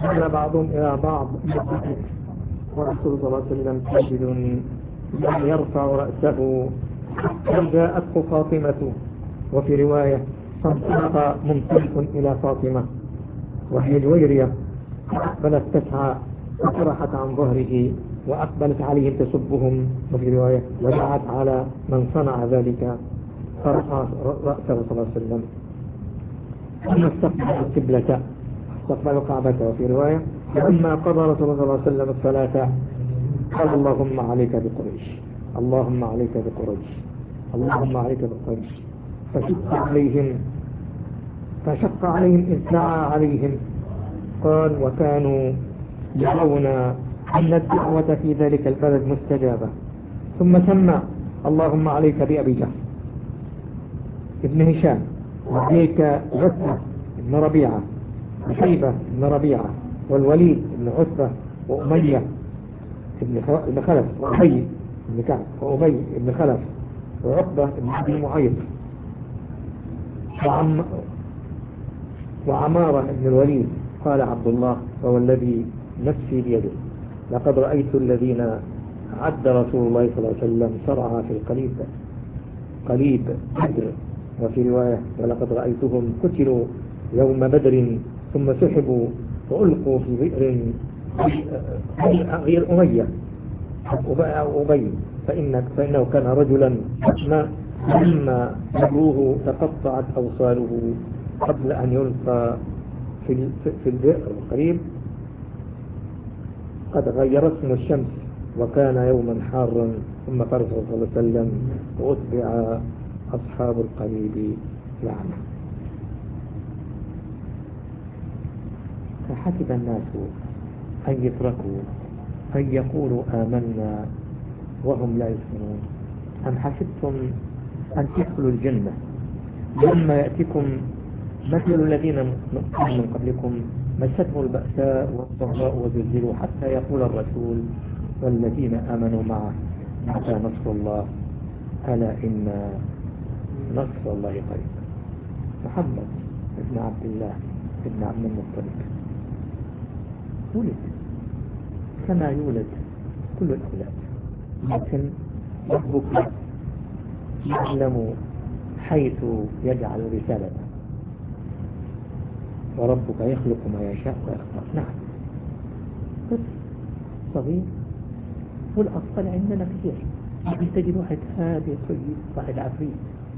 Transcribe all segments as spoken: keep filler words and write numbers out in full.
قال بعضهم إلى بعض ورسول صلى الله عليه وسلم ساجد لم يرفع رأسه فجاءته فاطمة، وفي رواية فانطلق منطلق إلى فاطمة وهي جويرية، فأقبلت تسعى فطرحت عن ظهره وأقبلت عليهم تسبهم، وفي رواية ودعت على من صنع ذلك فرفع رأسه صلى الله عليه وسلم ثم استقبل القبلة استقبل الكعبة، وفي رواية لما قضى رسول الله صلى الله عليه وسلم الصلاة قال اللهم عليك بقريش، اللهم عليك بقريش، اللهم عليك بقريش، فشق عليهم فشق عليهم إذ دعا عليهم. قال وكانوا يرون أن الدعوة في ذلك البلد مستجابة. ثم سمى اللهم عليك بأبي جهل ابن هشام، وعليك عتبة بن ربيعة وشيبة بن ربيعة والوليد بن عتبة وأمية بن خلف وأبي بن كعب وأبي بن خلف وعقبة بن أبي معيط وعم وعمارة بن الوليد. قال عبد الله والذي نفسي بيده لقد رأيت الذين عد رسول الله صلى الله عليه وسلم صرعى في القليب قليب بدر، وفي رواية ولقد رأيتهم قتلوا يوم بدر ثم سحبوا وألقوا في بئر غير أمية أبي فإن فإنه كان رجلا ما لما نبوه تقطعت أوصاله قبل أن يلقى في في البئر قريب. قد غير اسم الشمس وكان يوما حارا. ثم قال صلى الله عليه وسلم وأتبع أصحاب القليب لعنة. فحسب الناس أن يتركوا أن يقولوا آمنا وهم لا يسمعون أم حسبتم أن تدخلوا الجنة لما يأتكم مثل الذين من قبلكم مستهم البأساء والضراء وزلزلوا حتى يقول الرسول والذين آمنوا معه متى نصر الله ألا إن نصر الله قريب. محمد بن عبد الله بن عبد المطلب ولد كما يولد كل الأولاد، لكن ربك يعلم حيث يجعل رسالته، وربك يخلق ما يشاء ويختار. نعم طفل صغير، والأطفال عندنا كثير، تجد واحد هادي طيب واحد عفريت.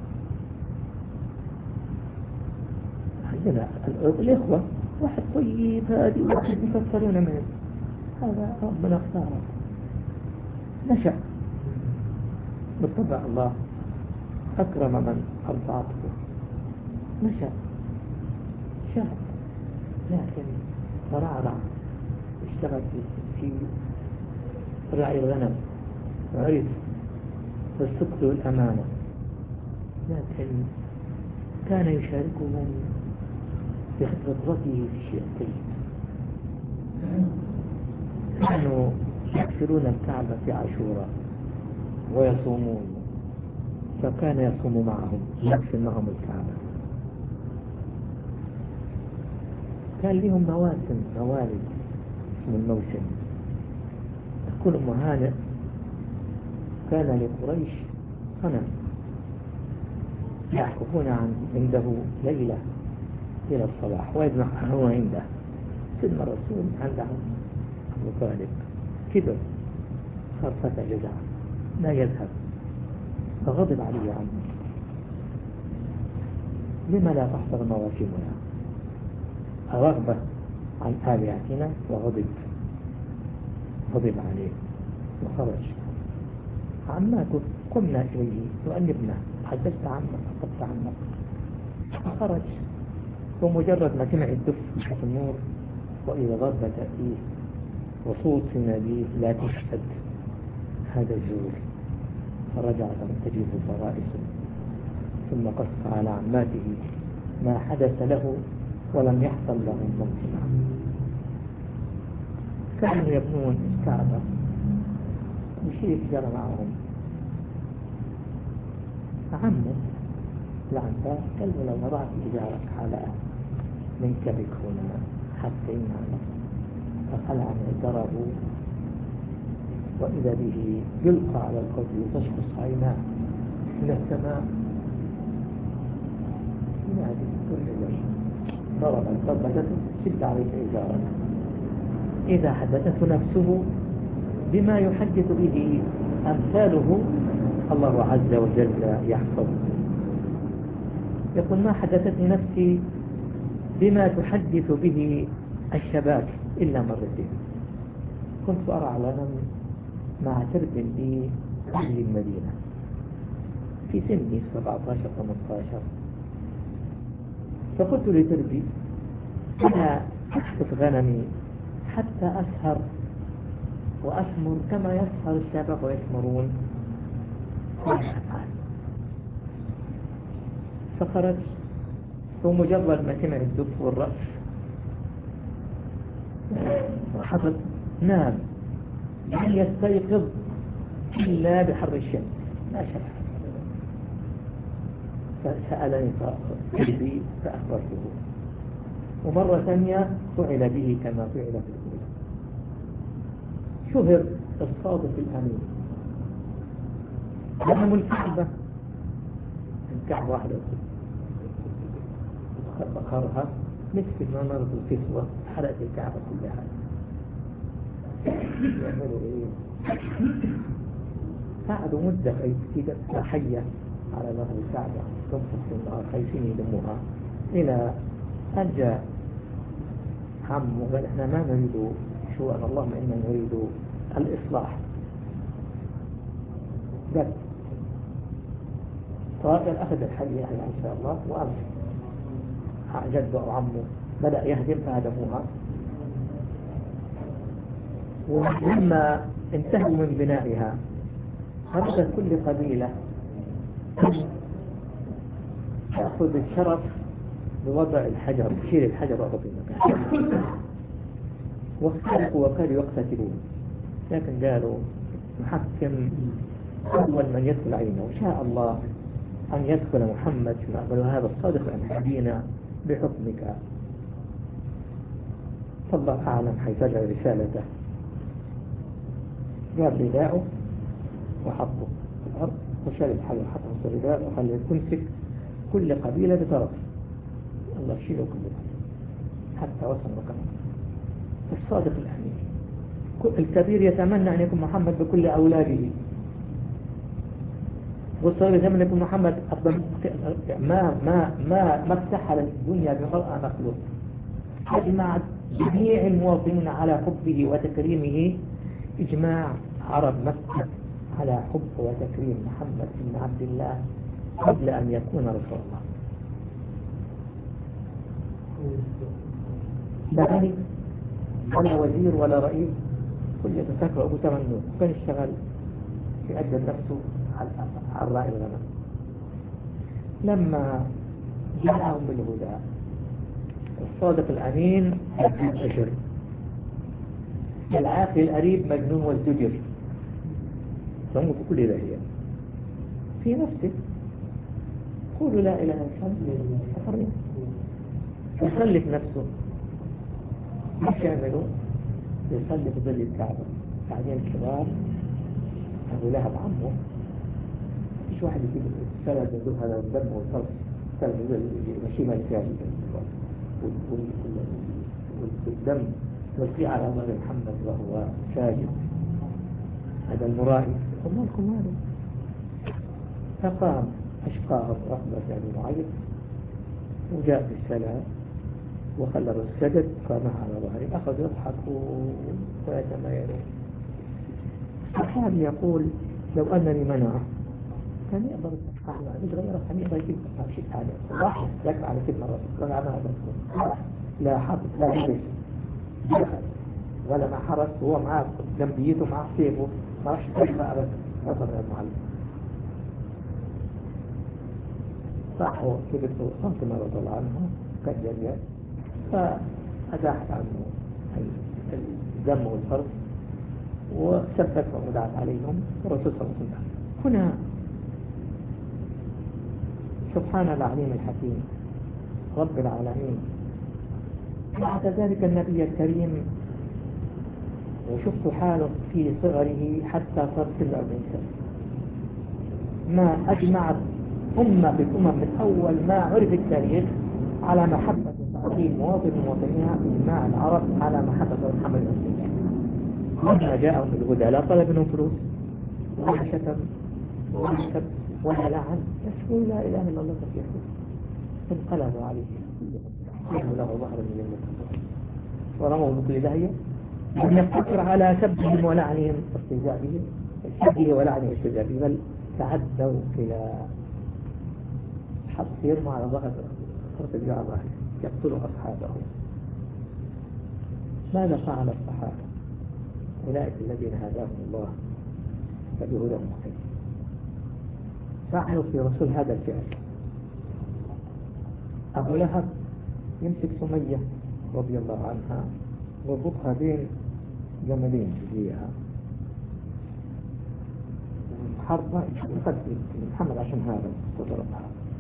عندنا الإخوة واحد طيب هادي واحد مفصلون منه، هذا ربنا اختاره نشأ بالطبع. الله أكرم من أرضعته نشأ شاب، لكن ترعرع اشتغل في رعي الغنم وعرف بالصدق والأمانة، لكن كان يشاركهم بخبرته في شيء طيب. كانوا يكسرون الكعبة في عاشوراء ويصومون، فكان يصوم معهم يكسر معهم الكعبة. كان لهم مواسم موالد اسم الموسم. تقول أم هانئ كان لقريش صنم يحكفون عنده ليلة إلى الصباح ويذبحون عنده. سيدنا الرسول عندهم أبو طالب كبر صار فتى جزع لا يذهب، فغضب عليه عنه لما لا تحضر مواسمنا رغبة عن آلهتنا، وغضب غضب عليه وخرج. عماته قمنا إليه وأنبنا حدثت عنك خطبت عنك، فخرج. ومجرد ما سمع الدف في النور وإذا غرب تأتيه وصوت يناديه لا تشهد هذا الزور، فرجع تجيب فرائس. ثم قص على عماته ما حدث له ولم يحصل لهم موسما. كانوا يبنون الكعبة وشيء جرى معهم عمه العنباس قال له لو وضعت إجارك على منكبك هنا حتى ينام فخلع معتره وإذا به يلقى على الأرض وتشخص عيناه من السماء ينادي كل شيء ضرب ضربته شد عليك إزارك. إذا حدثته نفسه بما يحدث به أمثاله الله عز وجل يحفظ. يقول ما حدثتني نفسي بما تحدث به الشباب إلا مرتين. كنت أرى علنا مع ترب لي أهل المدينة في سني سبعة عشر ثمانية عشر، فقلت لتربي أنا أحفظ غنمي حتى أسهر وأثمر كما يسهر الشباب ويثمرون. فخرج ومجرد ما سمع الدف والرأس حصل نام لم يستيقظ إلا بحر الشمس ما شاء. فسألني فأخبرته فأخبرته، ومرة ثانية فعل به كما فعل في الأولى. شهر الصادق الأمين لهم الكعبة الكعبة واحدة بخرها مثل ما مرض الكسوة حرقت الكعبة كلها. يعملوا ايه؟ قعدوا مدة في حية على ظهر الكعبة تنفخ في النار خايفين يلموها، إلى أن جاء عمه وقال احنا ما نريد شو أن اللهم إنا نريد الإصلاح. بس طائر أخذ الحية إن شاء الله وأمسك جده أو عمه بدأ يهدم فهدموها. ولما انتهوا من بنائها أراد كل قبيلة تأخذ الشرف بوضع الحجر، تشيل الحجر وضع في المكان. واختلفوا وكانوا يقتتلون، لكن قالوا نحكم أول من يدخل علينا وشاء الله أن يدخل محمد نقبل هذا الصادق عن نبينا بحكمك. فالله أعلم حيث جعل رسالته. جاب رداءه وحطه في الأرض وشال الحجر حطه في الرداء وخليه تمسك كل قبيلة بطرف. الله شيله كله حتى وصل مكانه. الصادق الأمين الكبير يتمنى أن يكون محمد بكل أولاده، والصغير يتمنى أن يكون محمد أفضل. ما ما ما ما افتحل الدنيا بمرأة مخلوق. اجمع جميع المواطنين على حبه وتكريمه، إجماع عرب مكة على حب وتكريم محمد بن عبد الله قبل أن يكون رسول الله. لا ملك ولا وزير ولا رئيس، كل يتفكر أبو تمنه كان اشتغل في أجل نفسه على الرأي الغنم. لما جاءهم بالهدى الصادق الأمين أشر، العاقل القريب مجنون والزجر، فهو في كل ذلك في نفسه. قولوا لا إله إلا الله يسلف نفسه. مش يعملوا يسلف ظل الكعبة. بعدين الكبار أبو لهب عمه مش واحد يجيب السلد يقول هذا الدم والفرس سلد يمشي ملكان والدم يلقي على ظهر محمد وهو ساجد. هذا المرائي قلنا لكم هذا. فقام أشقاهم رحمة يعني معيط وجاء بالسلام وخلى السجد قامها على ظهره. أخذ يضحكوا ويتمايلوا. الصحابي يقول لو أنني منعه كان يقدر مش غيره، كان يقدر يجيب شيء ثاني راح يقع على كلمة رسول الله ما لا حافظ لا يجلس دخل ولا ما حرس وهو معاه جنبيته معاه سيفه ما راح يتبع أبدا رفض المعلم. صحوا كبته صمت رضي الله عنه كان جريان فأزاحت عنه الدم والفرس وثبتهم ودعت عليهم ورسول صلى الله عليه وسلم. هنا سبحان العليم الحكيم رب العالمين بعد ذلك النبي الكريم وشفت حاله في صغره حتى صار سن أربعين سنة. ما أجمعت أمة بالأمم من أول ما عرف التاريخ على محبة وتعظيم مواطن مواطنيها إجماع العرب على محبة محمد رسول الله. لما جاءهم بالهدى لا طلب منهم فلوس ولا شتم ولا سب ولا لعن، يقول لا إله إلا الله تفيحه. انقلبوا عليه كلهم له ظهر من المتقين ورموا بكل داهية. لم يقتصر على سبهم ولعنهم واستهزاء بهم، سبه ولعنه واستهزاء به، بل تعدوا إلى حط يرموا على ظهر فرد الجعبة يقتلوا أصحابه. ماذا فعل الصحابة؟ أولئك الذين هداهم الله فبهدى مقتدى فعلوا في رسول هذا الفعل. أبو لهب يمسك سمية رضي الله عنها ويربطها بين جملين فيها حربة يقدم محمد عشان هذا وضربها.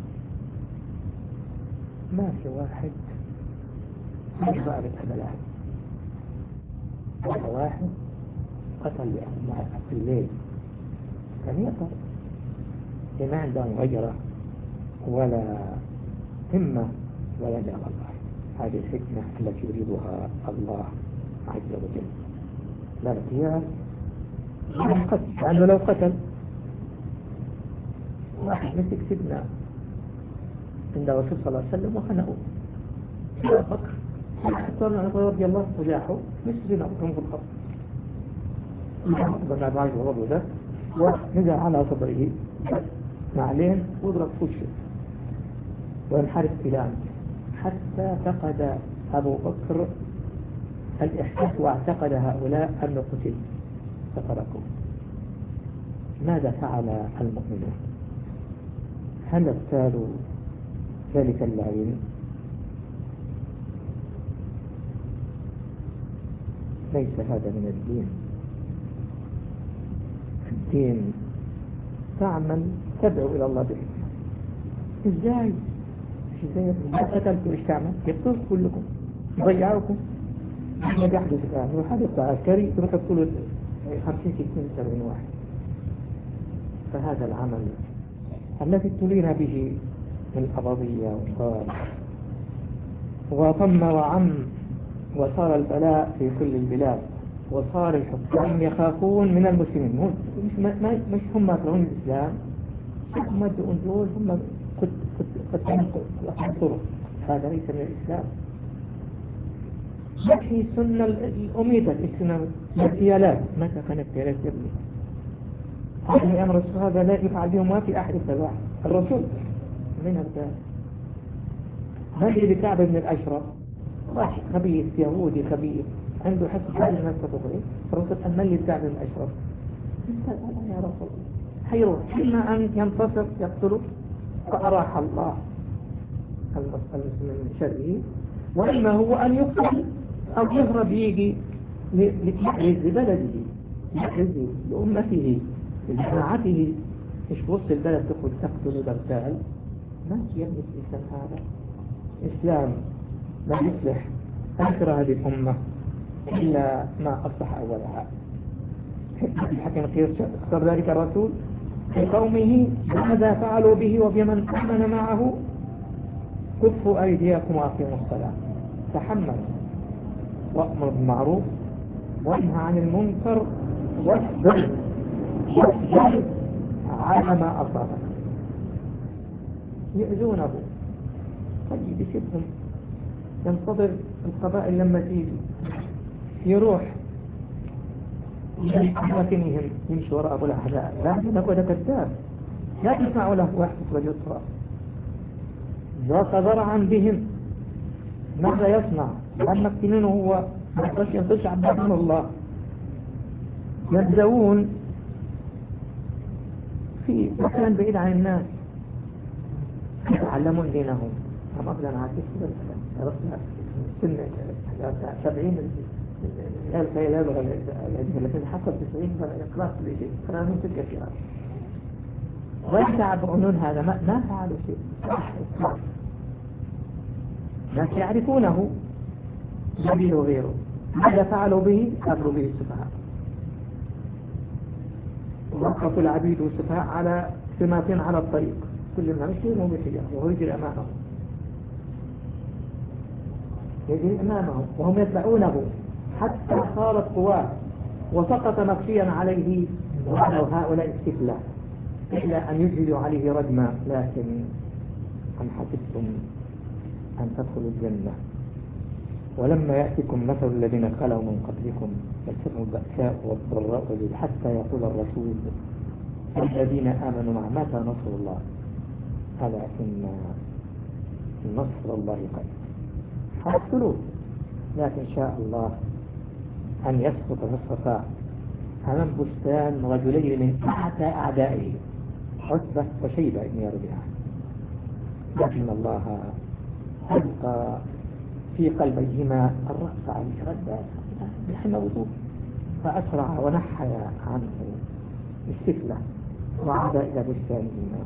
ما في واحد يجبع بهذا العهد. واحد قتل في الليل كان يقتل ما عنده غيره ولا همة ولا دار الله. هذه الحكمة التي يريدها الله عز وجل. لا ارتياح قتل، لأنه لو قتل واحد مسك سيدنا عند الرسول صلى الله عليه وسلم وخنقوه أبو بكر حتى رضي الله وجاحوا مسجنا أبوهم في الخط بنا بعض الرضو ده ونزل على صدره معلين وضرب وشه وانحرف إلى عنه حتى فقد أبو بكر الإحساس واعتقد هؤلاء أنه قتل فتركوه. ماذا فعل المؤمنون؟ هل ابتالوا ذلك اللعين؟ ليس هذا من الدين. الدين تعمل تدعو إلى الله بحكمة. إزاي؟ إزاي ما قتلتوا إيش تعمل؟ يقتلوا كلكم يضيعوكم. ما يحدث الآن وحدث عسكري تروح تقتلوا خمسين ستين سبعين واحد. فهذا العمل الذي ابتلينا به من القضية والضال وطم وعم وصار البلاء في كل البلاد وصار الحكام يخافون من المسلمين. مش, ما مش هم يكرهون الإسلام، هم يدعون دول هم قد قد قد هذا ليس من الإسلام. هذه السنة الأميدة السنة الاغتيالات. متى كان اغتيالات يبني؟ هذا أمر هذا لا يفعل بهم ما في أحد السباح. الرسول من هذا هذه بكعب بن الأشرف واحد خبيث يهودي خبيث عنده حس هذه الناس تطغي. الرسول أن من لكعب بن الأشرف انت الآن يا رسول حيروح إما أن ينتصر يقتله فأراح الله المسلمين من شره، وإما هو أن يقتل أو يهرب يجي ليحرز بلده يحرز لأمته لجماعته. مش وسط البلد تقول تقتل وتغتال. ما يبني الإسلام هذا إسلام لا يصلح آخر هذه الأمة إلا ما أصلح أولها. الحكم اختار ذلك الرسول في قومه ماذا فعلوا به وبمن آمن معه كفوا أيديكم وأقيموا الصلاة. تحمل وأمر بالمعروف وانهى عن المنكر واصبر واصبر على ما أصابك. يؤذونه طيب يسيبهم ينتظر القبائل لما تيجي يروح لكنهم يمشي وراء أبو الأحزاب. لا نقول كذاب لا تسمع له واحد رجل التراب ذاق ذرعا بهم. ماذا يصنع؟ لما اكتنينه هو بس ينتشع بأمن الله يبدأون في مكان بعيد عن الناس يتعلمون دينهم. هم أبدا عاكس كده سنة سبعين ألف يلابغ الذين حصل تسعين فالإقلاق كل شيء فنانون تلك الشرار ويتعبونون هذا ما, ما فعلوا شيء. ناس يعرفونه جميل وغيره ماذا فعلوا به؟ قتلوا به السفهاء، وقفوا العبيد والسفهاء على سماتين على الطريق، كل ما مشي يرموا بحجار وهو يجري أمامهم، يجري أمامهم وهم يتبعونه حتى صارت قواه وسقط مغشيا عليه، وعلوا هؤلاء السفلى إلى أن يجهدوا عليه ردما. لكن أم حسبتم أن تدخلوا الجنة ولما يأتكم مثل الذين خلوا من قبلكم مستهم البأساء والضراء حتى يقول الرسول الذين آمنوا مع متى نصر الله ألا إن نصر الله قريب. حصلوا، لكن شاء الله أن يسقط نصفا أمام بستان رجلين من أعدى أعدائه عتبة وشيبة بن ربيعة، لكن الله ألقى في قلبيهما الرأس عن ردات بحموته فأسرع ونحى عنه السفلة وعاد إلى بستانهما.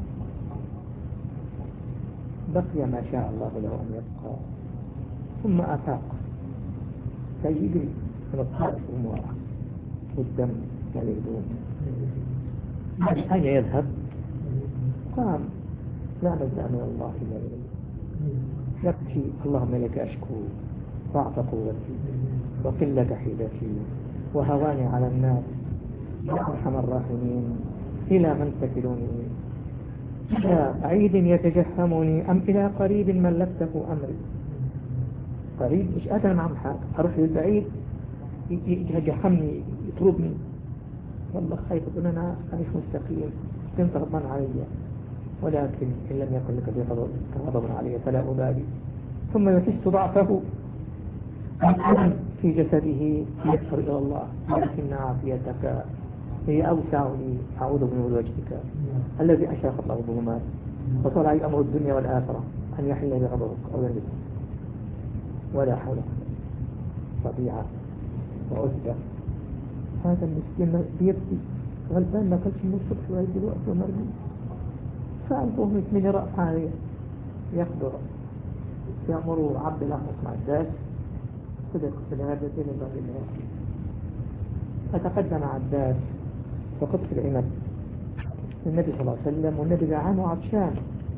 بقي ما شاء الله له أن يبقى، ثم أفاق كي يجري من الطائف المرأة والدم يلهدون. أين يذهب؟ قام لا نلجأ من الله إلا إليه، يبكي اللهم لك أشكو ضعف قوتي وقلة حيلتي وهواني على الناس، يا أرحم الراحمين إلى من تكلوني؟ إلى بعيد يتجهمني أم إلى قريب ملكته أمري؟ قريب مش قادر معهم حاجة، أروح للبعيد يتجهمني يطردني، والله خايف أقول أنا مش مستقيم كنت غضبان علي، ولكن إن لم يكن لك غضب علي فلا أبالي. ثم يحس ضعفه الألم في جسده يسر إلى الله، لكن عافيتك هي أوسع لي، أعوذ بنور وجهك الذي أشرق الله الظلمات وطلع أمر الدنيا والآخرة أن يحل بغضبك أو يغضبك، ولا حول ولا قوة. طبيعة وعزة، هذا المسكين بيبكي غلبان ما كلش من الصبح ويجي الوقت ومرمي، فأنتم يثمن رأس عليه يقدر يأمروا عبد الأحمس مع الداس صدق في الهادتين الباب الله. فتقدم عباس وقف في العنب النبي صلى الله عليه وسلم، والنبي جعان وعطشان.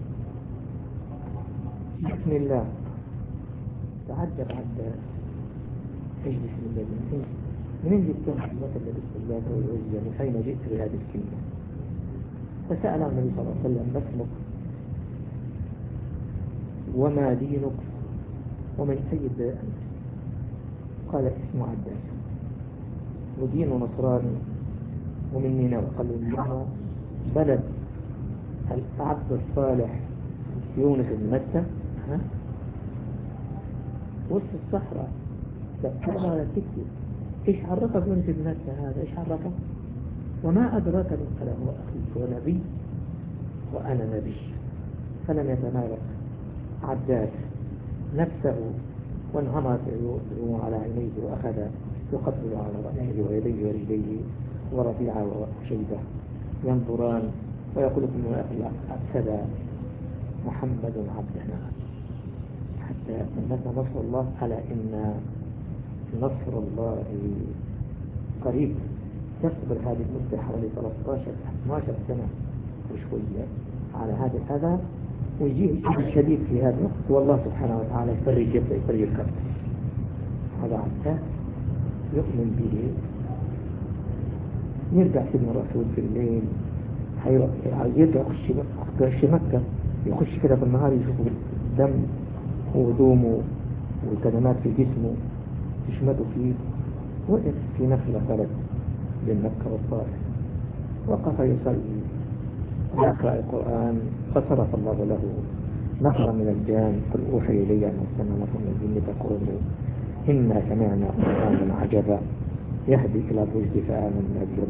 بسم الله تعجب عباس، ايش بسم الله من من اين جئت مثل بسم الله ويوزع من اين جئت بهذه الكلمة؟ فسأل النبي صلى الله عليه وسلم ما اسمك وما دينك ومن أي بلد أنت؟ قال اسم عباس ودين نصراني ومن نينوى. قال له بلد العبد الصالح يونس بن متى ها وسط الصحراء، لا تقرأ ولا تكتب. ايش عرفك يونس بن متى هذا؟ ايش عرفك؟ وما أدراك به؟ قال هو أخي هو نبي وأنا نبي. فلم يتمالك عباس نفسه وانهمت عيونه على عينيه وأخذ يقبل على رأسه ويديه ورجليه، وربيعة وشيبة ينظران ويقول ابن أخي أكسد محمد عبدنا حتى متى نصر الله؟ ألا إن نصر الله قريب. تصبر هذه المدة حوالي ثلاثة عشر اثنا عشر سنة وشوية على هذا الأذى، ويجيه الشديد في هذا الوقت، والله سبحانه وتعالى يفرج يبدأ يفرج الكرب. هذا عباس يؤمن به. يرجع سيدنا الرسول في الليل يرجع يخش مكة، يخش كده في النهار يشوف الدم وهدومه والكدمات في جسمه يشمته فيه. وقف في نخلة فرد بين مكة والطائف، وقف يصلي ويقرأ القرآن، فصرف الله له نفرا من الجان قل أوحي إلي أن أرسلنا نفرا من الجن فقولوا إنا سمعنا قرآنا عجبا يهدي إلى الرشد فآمنا به.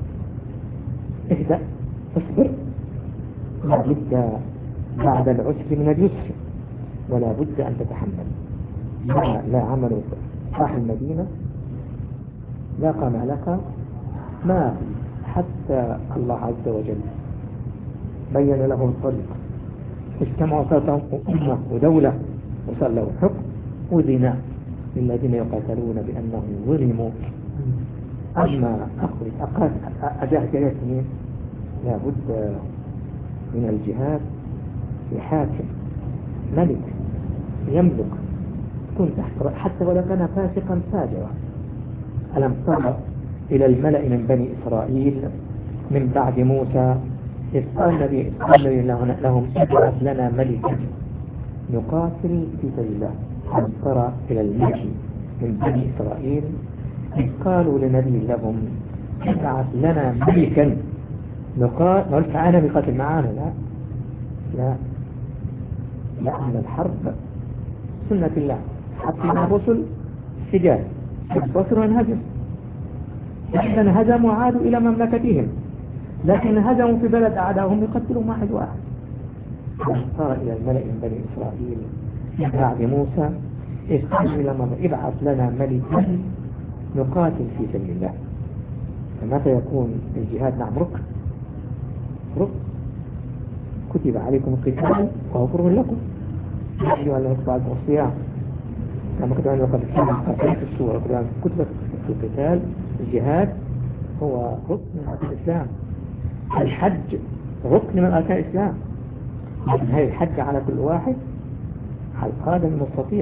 اهدأ اصبر، لا بد بعد العسر من اليسر، ولا بد أن تتحمل. لا, لا عمل صاح المدينة لا قام لك ما حتى الله عز وجل بين له الطريق، اجتمعوا فتاة أمة ودولة وصار له حكم ودينار للذين يقاتلون بأنهم ظلموا. أما أخذ أداء جيشهم لا بد من الجهاد لحاكم ملك يملك كن تحت حتى ولو كان فاسقا فاجرا. ألم تر إلى الملأ من بني إسرائيل من بعد موسى إذ قال النبي لهم ابعث لنا ملكا نقاتل في سبيل الله. ألم تر إلى الملك من بني إسرائيل إذ قالوا لنبي لهم ابعث لنا ملكا نقاتل. ما قلت تعالى بقاتل معانا، لا لا لأن الحرب سنة الله، حتى الرسل سجال ينتصروا وينهزموا. إذا هزموا عادوا إلى مملكتهم، لكن هزموا في بلد أعدائهم يقتلوا واحد واحد. صار إلى الملأ من بني إسرائيل من بعد موسى إذ قالوا إلى مرة ابعث لنا ملكا نقاتل في سبيل الله. فمتى يكون الجهاد؟ نعم ركن ركن كتب عليكم القتال وهو كره لكم يا أيها الذين آمنوا الصيام كما كتب عليكم القتال في السورة كتب القتال. الجهاد هو ركن من أركان الإسلام. الحج ركن من أركان الإسلام، لكن هذه الحج على كل واحد، على القادم المستطيع.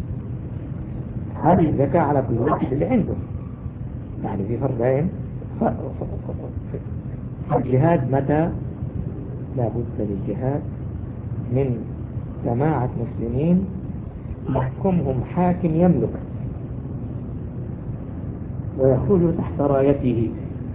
هذه الزكاة على كل واحد اللي عنده. يعني في فرقين. الجهاد متى؟ لا بد للجهاد من جماعة مسلمين يحكمهم حاكم يملك ويخرج تحت رايته.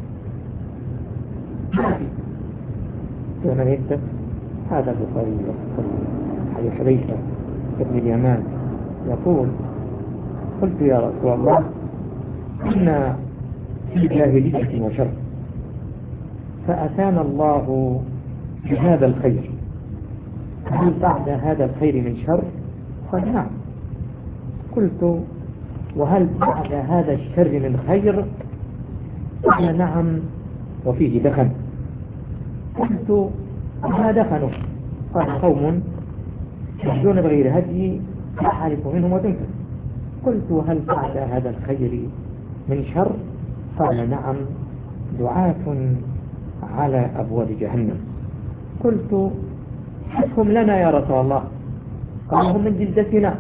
كما يكتب هذا البخاري حديث حذيفة ابن اليمان يقول قلت يا رسول الله إنا في جاهلية وشر فأتانا الله بهذا الخير، هل بعد هذا الخير من شر؟ قال نعم. قلت وهل بعد هذا الشر من خير؟ قال نعم وفيه دخن. قلت ما دخنوا؟ قال قوم يهدون بغير هدي أعرف منهم وتنكر. قلت وهل بعد هذا الخير من شر؟ قال نعم دعاة على أبواب جهنم. قلت حكم لنا يا رسول الله. قال هم من جلدتنا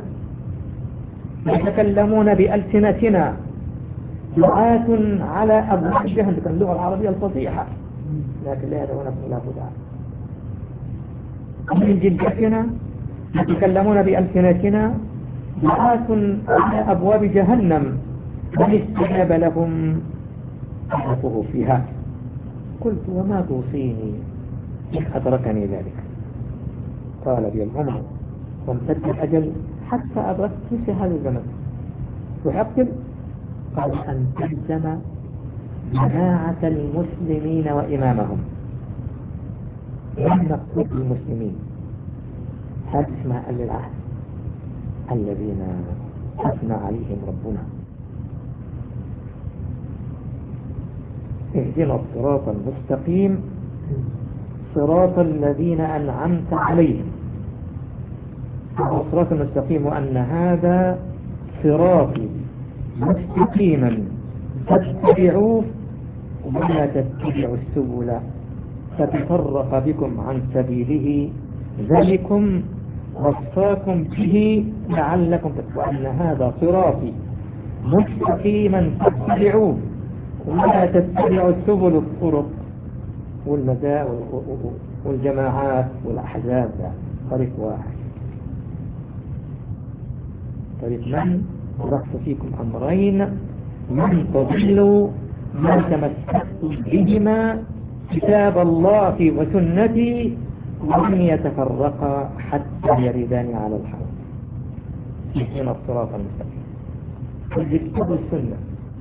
يتكلمون بألسنتنا دعاة على أبواب جهنم، كان اللغة العربية الفصيحة لكن لا يدعون إلا بدعاء. من جلدتنا يتكلمون بألسنتنا دعاة على أبواب جهنم من استجاب لهم أحفظوا فيها. قلت وما توصيني إن أدركني ذلك؟ قال بي العمر وامتد الأجل حتى أدركت مثل هذا الزمن تحقق. قال أن تلزم جماعة المسلمين وإمامهم. لم نقصد المسلمين هذا اسمها أهل العهد الذين أثنى عليهم ربنا اهدنا الصراط المستقيم صراط الذين أنعمت عليهم. الصراط المستقيم وأن هذا صراطي مستقيما فاتبعوه ولا تتبعوا السبل فتفرق بكم عن سبيله ذلكم وصاكم به لعلكم تتقون. وأن هذا صراطي مستقيما فاتبعوه ولا تتبعوا السبل الطرق والمزاء والجماعات والأحزاب. طريق واحد طريق من رخص فيكم أمرين من تضلوا ما تمسكتم بهما كتاب الله وسنتي ومن يتفرق حتى يردان على الحوض. اهدنا الصراط المستقيم. الكتاب السنة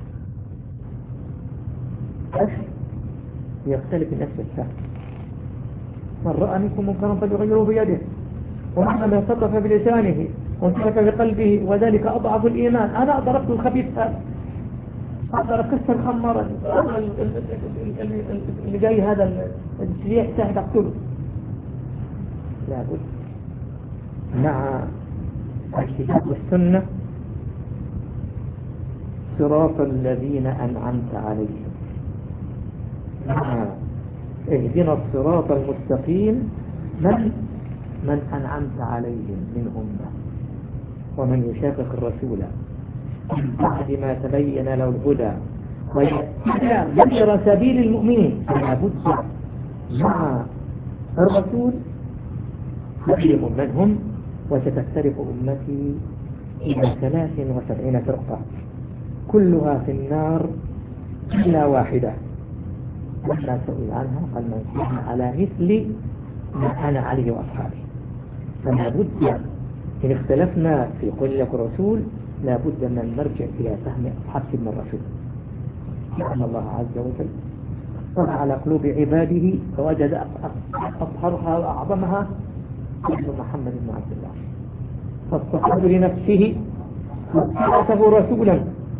أخي يختلف النفس السهل. من رأى منكم منكرا فليغيره بيده ومن لم يستطع بلسانه وانتهك بقلبه وذلك أضعف الإيمان. أنا ضربت الخبيث هذا، أقدر أكسر خمارا اللي جاي هذا السريع سهل أقتله. لابد مع الكتاب والسنة صراط الذين أنعمت عليهم. اهدنا الصراط المستقيم من من أنعمت عليهم من أمة. ومن يشاقق الرسول من بعد ما تبين له الهدى ويتبع غير سبيل المؤمنين فلا بد مع الرسول مسلم منهم. وستفترق أمتي إلى ثلاث وسبعين فرقة كلها في النار إلا واحدة. لما سئل عنها قال من كان على مثل ما أنا عليه وأصحابي. فلا بد إن اختلفنا في قول لك الرسول لا بد من نرجع إلى فهم أصحاب سيدنا الرسول، لأن الله عز وجل طلع على قلوب عباده فوجد أطهرها وأعظمها ابن محمد بن عبد الله فاصطفاه لنفسه واتخذه رسولا،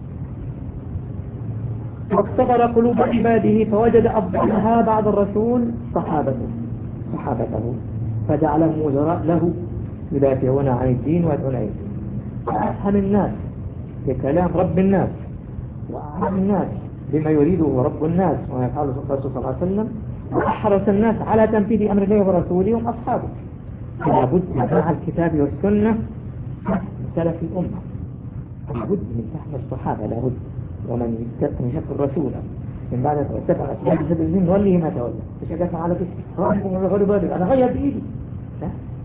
واختبر قلوب عباده فوجد أفضلها بعد الرسول صحابته صحابته فجعلهم وزراء له يدافعون عن الدين ويدعون إليه. وأفهم الناس بكلام رب الناس وأعلم الناس بما يريده رب الناس ويفعله الرسول صلى الله عليه وسلم، وأحرص الناس على تنفيذ أمر الله ورسوله هم أصحابه. فلا بد مع الكتاب والسنة سلف الأمة، لا بد من فهم الصحابة، لا بد. ومن يشق الرسول من بعد اتبع أسباب سبيل الدين نوليه ما تولى. مش أجلس على كده رأيكم من غير بادئ أنا غير بإيدي لا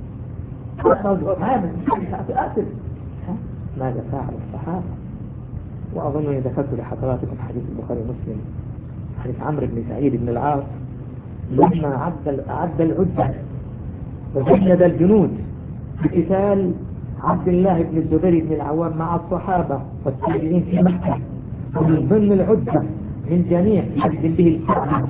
هذا مش أقتل. ماذا فعل الصحابة؟ وأظن أن ذكرت لحضراتكم حديث البخاري ومسلم حديث عمرو بن سعيد بن العاص لما عد أعد العدة وجند الجنود بقتال عبد الله بن الزبير بن العوام مع الصحابة والتابعين في مكة، ومن ضمن العدة من جميع يخدم به الكعبة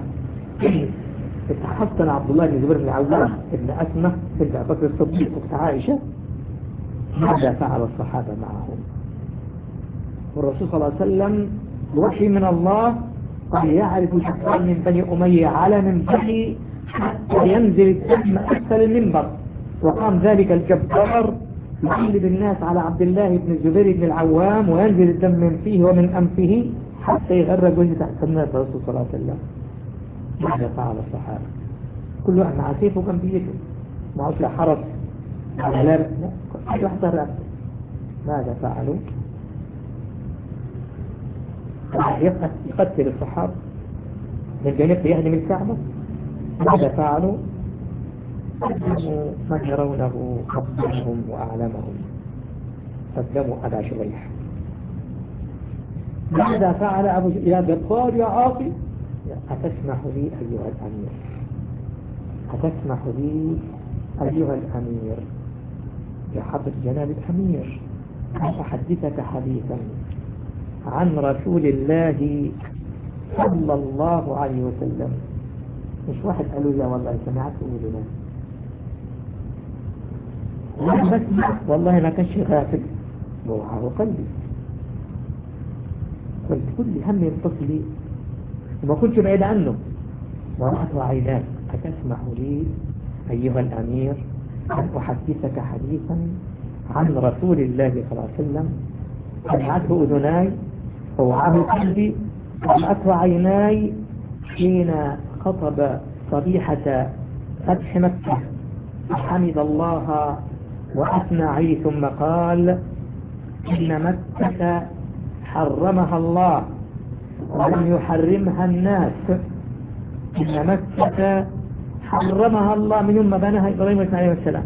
تحصن عبد الله بن الزبير بن العوام ابن أسمة بنت أبي بكر الصديق أخت عائشة. ماذا فعل الصحابة معهم؟ والرسول صلى الله عليه وسلم وحي من الله قال يعرف شخصان من بني أمية على منبره حتى ينزل الدم أسفل المنبر، وقام ذلك الجبار يقلب الناس على عبد الله بن الزبير بن العوام وينزل الدم من فيه ومن أنفه حتى يغرق وجه تحت الناس الرسول صلى الله عليه وسلم. ماذا فعل الصحابة؟ كل واحد مع سيفه كان بيده معه حرس على لا كل واحد رأسه. ماذا فعلوا؟ يقتل الصحابة من جانب يهدم الكعبة. ماذا فعلوا؟ قدموا من يرونه أفضلهم وأعلمهم، قدموا أبا شريح. ماذا فعل أبو شريح؟ يا جبار يا عاصي أتسمح لي أيها الأمير أتسمح لي أيها الأمير يا حضرة جناب الأمير أن أحدثك حديثا عن رسول الله صلى الله عليه وسلم. مش واحد قالوا لا والله سمعته أذنه لا بسمع والله ما كانش غافل ووعاه قلبي. قلت كل هم ينتصل لي وما كنت بعيد عنه ورأت عيناك. أتسمح لي أيها الأمير أن أحدثك حديثا عن رسول الله صلى الله عليه وسلم سمعته أذناي ووعاه قلبي ورأت عيناي حين خطب صريحة فتح مكة حمد الله وأثنى عليه ثم قال إن مكة حرمها الله ولم يحرمها الناس. إن مكة حرمها الله من يوم ما بناها إبراهيم عليه السلام.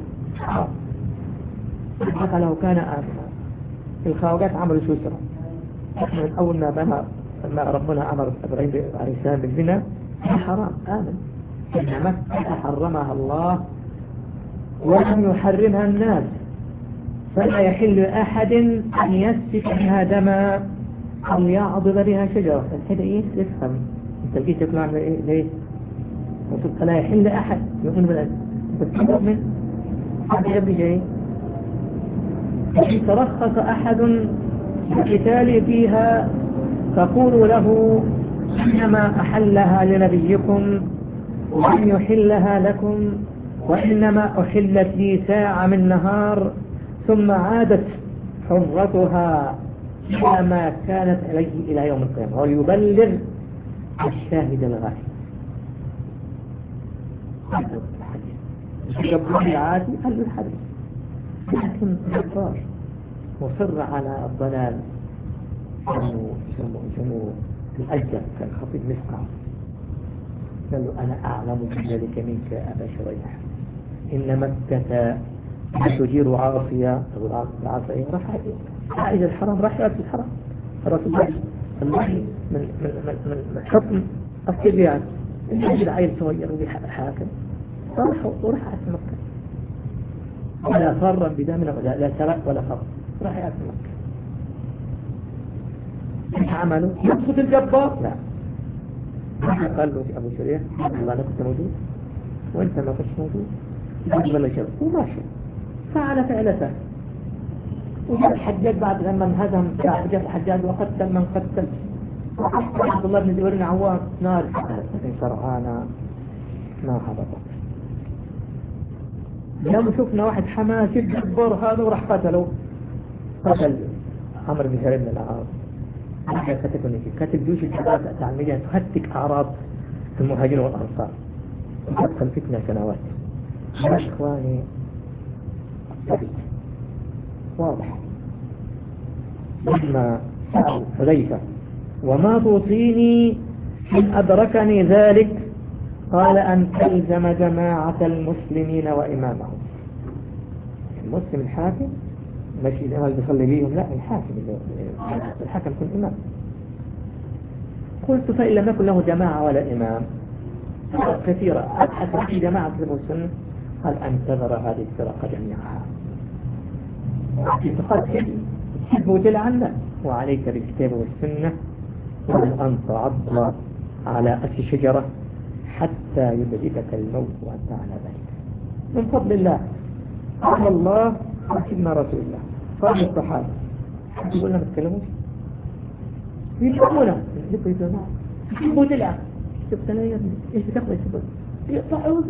حتى لو كان آمنا الخواجات عملوا شو سرا من أول ما بنى ما ربنا أمر إبراهيم عليه السلام بالزنا حرام آمن. إن مكة حرمها الله ولم يحرمها الناس فلا يحل أحد أن يسفك بها دما أو يعضد بها شجرة. الحين إيه تفهم أنت جيت تقول عن إيه ليه؟ فلا يحل أحد يؤمن بالأسف بس يؤمن هذا يبدي جاي إن ترخص أحد بقتال فيها فقولوا له إنما أحلها لنبيكم ولم يحلها لكم وإنما أحلت لي ساعة من نهار ثم عادت حرتها إلى ما كانت إليه إلى يوم القيامة ويبلغ الشاهد الغائب. الجبار العادي قال الحديث، لكن جبار مصر على الضلال. يسموه يسموه الأجل كالخطيب مسقع، قال له أنا أعلم بذلك منك يا أبا شريح، إن مكة تجير عاصية أو العاصية راح عائد الحرام، راح يأتي الحرام الرسول الله من من من من حكم الصبيان يجي العيل صغير وحاكم راح وراح يأتي مكة ولا فرا بدم ولا لا سرق ولا فرق، راح يأتي مكة. ايش عملوا؟ يسقط الجبار؟ لا. قال له أبو شريح والله أنا كنت موجود وأنت ما كنت موجود، يقول له شر وماشي فعل فعلته. وجاء الحجاج بعد لما انهزم، جاء الحجاج وقتل من قتل، عبد الله بن زبير بن عوام نار فرعانا ما هبطت. لما شفنا واحد حماسي جبار هذا وراح قتله، قتل عمرو بن هريرة بن العاص، كتب جيوش الجبهات التعميرية تهتك أعراض المهاجرين والأنصار وتدخل فتنة سنوات. يا إخواني واضح. ثم سأل حذيفة وما توصيني إن أدركني ذلك؟ قال أن تلزم جماعة المسلمين وإمامهم. المسلم الحاكم مش الإمام اللي بيصلي بيهم، لا الحاكم الحاكم يكون إمام. قلت فإن لم يكن له جماعة ولا إمام كثيرة أبحث في جماعة المسلمين، قال أن تذر هذه الفرق جميعها تقتل تحب وتلعن، وعليك بالكتاب والسنة وأن تعض على أسل شجرة حتى يدركك الموت وأنت على ذلك. من فضل الله قال الله وسيدنا رسول الله قال الصحابة يقولنا ما تتكلموش يتكلمونا يحبوا تلعب شفت انا يا ابني ايش بتاخذ الشباب يقطعوا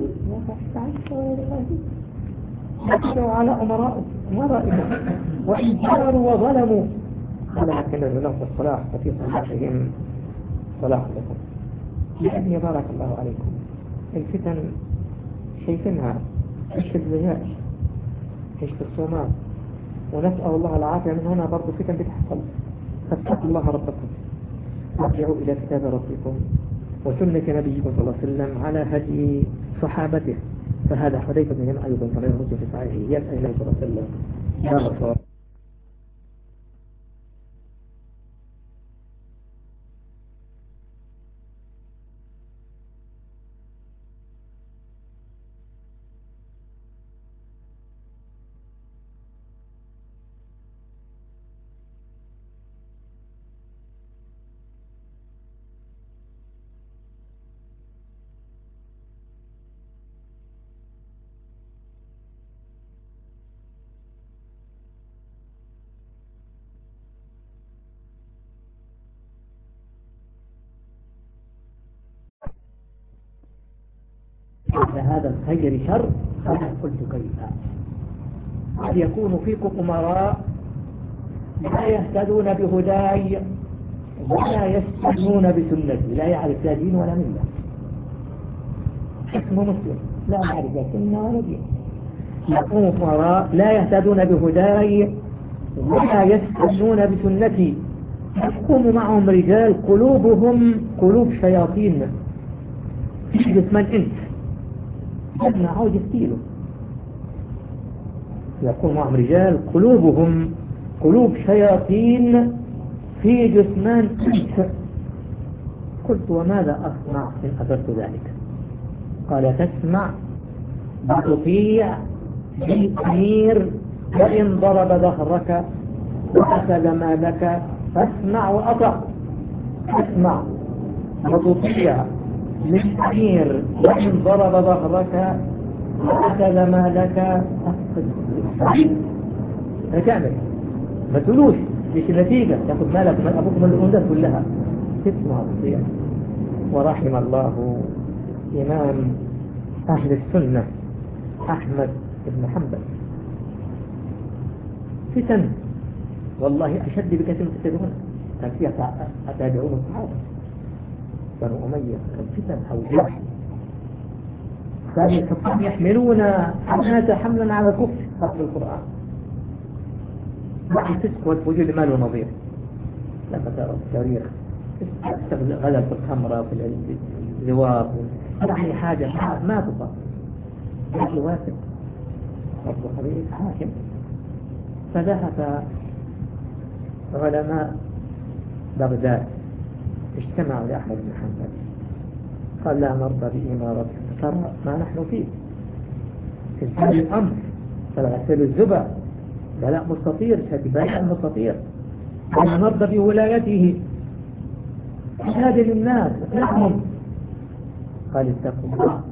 يقطعوا على أمراء أمرائهم وإن جاروا وظلموا قال لكن لهم الصلاح ففي صلاحهم صلاح لكم. يعني بارك الله عليكم الفتن شايفينها ايش في الزياج ايش في الصومال، ونسأل الله العافية من هنا برضو فتن بتحصل. فاتقوا الله ربكم وارجعوا إلى كتاب ربكم وسنة نبيكم صلى الله عليه وسلم على هدي صحابته. فهذا حذيفة بن يمان أيضا كما يخرج في صحيحه يسأل النبي صلى الله عليه وسلم يا رسول هذا الخير شر. أنا قلت كيف قد يكون فيكم أمراء لا يهتدون بهداي ولا يستنون بسنتي، لا يعرف لا دين ولا ملة، اسمه مسلم لا يعرف لا سنة ولا دين. يكون أمراء لا يهتدون بهداي ولا يستنون بسنتي، يقوم معهم رجال قلوبهم قلوب شياطين في جسمان انت ابن عاوز يفتيله. يقوم معهم رجال قلوبهم قلوب شياطين في جثمان انت. قلت وماذا أصنع إن أدرت ذلك؟ قال تسمع وتطيع بالأمير وإن ضرب ظهرك وأخذ مالك فاسمع وأطع. اسمع وتطيع للأمير وإن ضرب ظهرك وأخذ مالك لا تعمل ما تقولوش ليش النتيجة تأخذ مالك من أبوك من الأنثى كلها. تسمع وتطيع. ورحم الله إمام أهل السنة أحمد بن حنبل. فتن والله أشد بكثير من تتبعون. كان فيها أتابعون الصحابة بنو أمية، كان فتن أوجاع، كان الحكام يحملون الناس حملا على الكفر قبل القرآن مع الفسق والفجور لما له نظير. لما ترى التاريخ غلب في الخمرة في الزواق، يعني حاجة ما تصاب. مثل واثق أبو خليل حاكم، فذهب علماء بغداد اجتمعوا لأحمد بن حنبل، قال لا نرضى بإمارتك، ترى ما نحن فيه في الأمر، فالغسل الزبع بلاء مستطير، بلاء مستطير، لا نرضى بولايته، هذه للناس نحن. قال اتقوا الله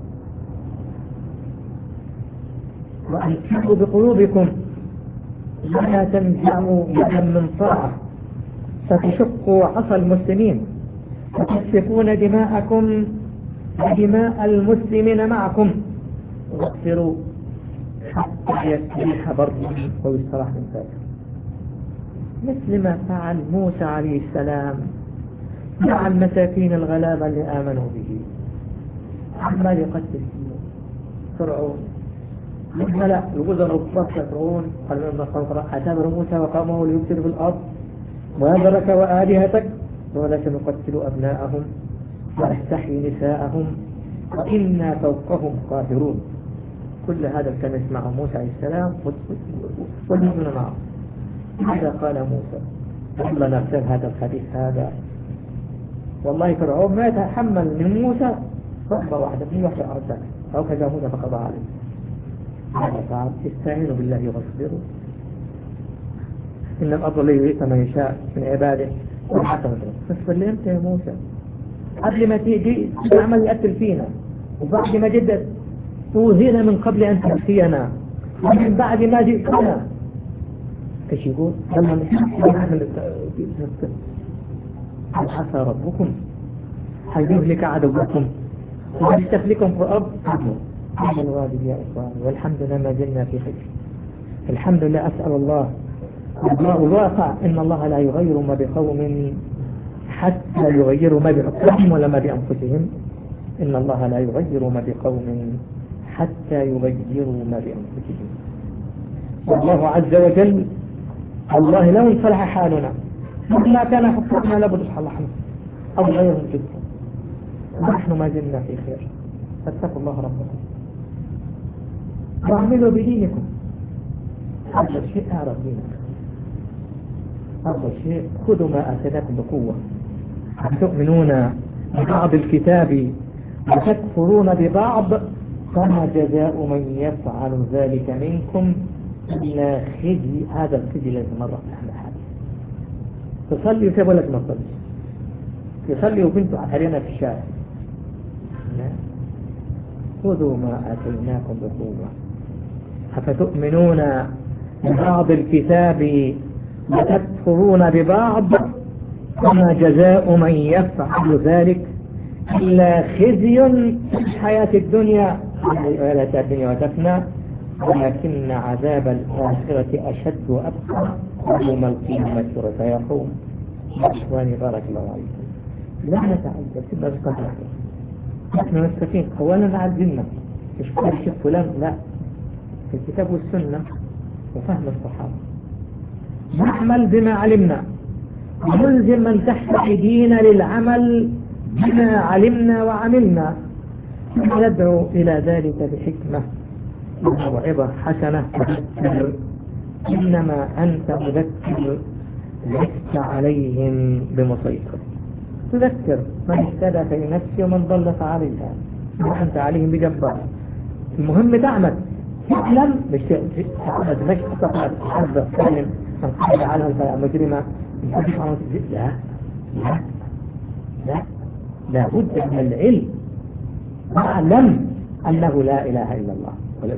وأنفقوا بقلوبكم ولا تنزعوا يدا من طاعة فتشقوا عصا المسلمين وتسفكون دماءكم ودماء المسلمين معكم واغفروا حتى يستريح برهم ويستراح من فاجر، مثل ما فعل موسى عليه السلام مع المساكين الغلابة اللي آمنوا به. عمال يقتل فيه فرعون، الملأ الوزراء وقفت فرعون قال لهم أتامر موسى وقامه ليفسد في الأرض ويذرك وآلهتك ولا سنقتل أبناءهم ونستحيي نساءهم وإنا فوقهم قاهرون. كل هذا كان يسمعه موسى عليه السلام والمؤمنون معه. ماذا قال موسى؟ والله نرسل هذا الحديث هذا، والله فرعون ما يتحمل من موسى رحمة واحدة من وحي أرسل أو كذا موسى فقضى عليه. ماذا فعل؟ استعينوا بالله واصبروا إن الأرض لا يريث من يشاء من عباده والحسنة. فاصبر لي أنت يا موسى قبل ما تيجي تعمل يقتل فينا، وبعد ما جدت توهينا من قبل أن تأتينا، ومن بعد ما جئتنا ايش يقول؟ لما نحن عسى ربكم أن يهلك عدوكم ويستهلكم في الأرض. هذا الواجب يا إخواني، والحمد لله ما زلنا في خير. الحمد لله. أسأل الله الواقع إن الله لا يغير ما بقوم حتى يغيروا ما بأنفسهم ولا ما بأنفسهم. إن الله لا يغير ما بقوم حتى يغيروا ما بأنفسهم. والله عز وجل والله لو انصلح حالنا ما كان حكمنا لابد صلحنا أو غيرهم جدا، نحن ما زلنا في خير. فاتقوا الله ربكم واعملوا بدينكم. هذا الشيء أعرف دينك، هذا الشيء خذوا ما آتيناكم بقوة. تؤمنون ببعض الكتاب وتكفرون ببعض فما جزاء من يفعل ذلك منكم إلا خزي. هذا الخزي الذي مرة نحن حاله تصلي وتقول لك ما تصلي، تصلي وبنت علينا في الشارع. لا، خذوا ما آتيناكم بقوة. أفتؤمنون ببعض الكتاب وتكفرون ببعض فما جزاء من يفعل ذلك إلا خزي في الحياة الدنيا ولا الدنيا وتفنى ولكن عذاب الآخرة أشد وأبقى يوم القيامة فيقوم. إخواني بارك الله عليكم، لا نتعجب في الرزق الآخرة، نحن نستفيد أولا على الجنة، مش كل شيء فلان، لا، في الكتاب والسنة وفهم الصحابة نعمل بما علمنا ونلزم من تحت أيدينا للعمل بما علمنا وعملنا، ندعو إلى ذلك بحكمة وموعظة حسنة. إنما أنت مذكر لست عليهم بمسيطر، تذكر من اهتدى في نفسه ومن ضل فعليها، وأنت عليهم بجبار. المهم تعمل تعلم مش تعمل مش تستطيع تحذر تعلم من قبل عنها مجرمة. لا لا لا لا بد من العلم، واعلم أنه لا إله إلا الله.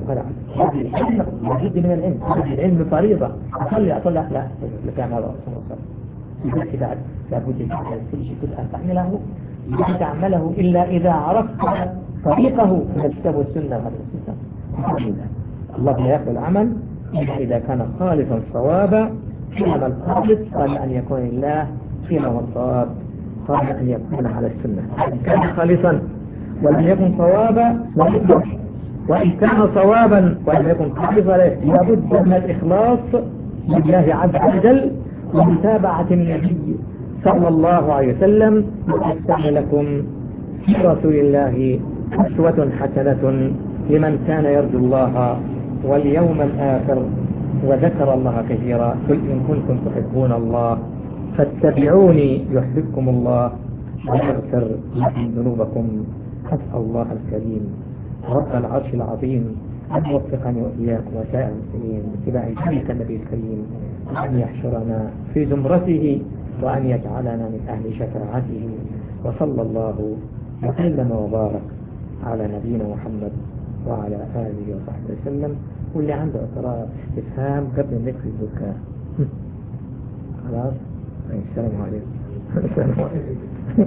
لابد من العلم، العلم فريضة. أصلي أصلي لا لكان هذا رسول الله كذا، لابد من كل شيء أن تعمله لا تعمله إلا إذا عرفت طريقه من الكتاب والسنة. هذا السنة الله لا يقبل العمل إلا إذا كان خالصا صوابا حينما الخالص قبل أن يكون لله، حينما الصواب قبل أن يكون على السنة. إن كان خالصا ولم يكن صوابا وإن كان صوابا ولم يكن خالصا لابد من الإخلاص لله عز وجل ومتابعة النبي صلى الله عليه وسلم. وأستعمل لكم في رسول الله أسوة حسنة لمن كان يرجو الله واليوم الآخر وذكر الله كثيرا. قل إن كنتم تحبون الله فاتبعوني يحببكم الله ويغفر لكم ذنوبكم. أسأل الله الكريم رب العرش العظيم أن يوفقني وإياكم وسائر المسلمين باتباع سنة النبي الكريم، وأن يحشرنا في زمرته، وأن يجعلنا من أهل شفاعته. وصلى الله وسلم وبارك على نبينا محمد وعلى آله وصحبه وسلم. واللي عنده اعتراض استفهام قبل ما يدخل الزكاة خلاص. السلام عليكم. السلام عليكم.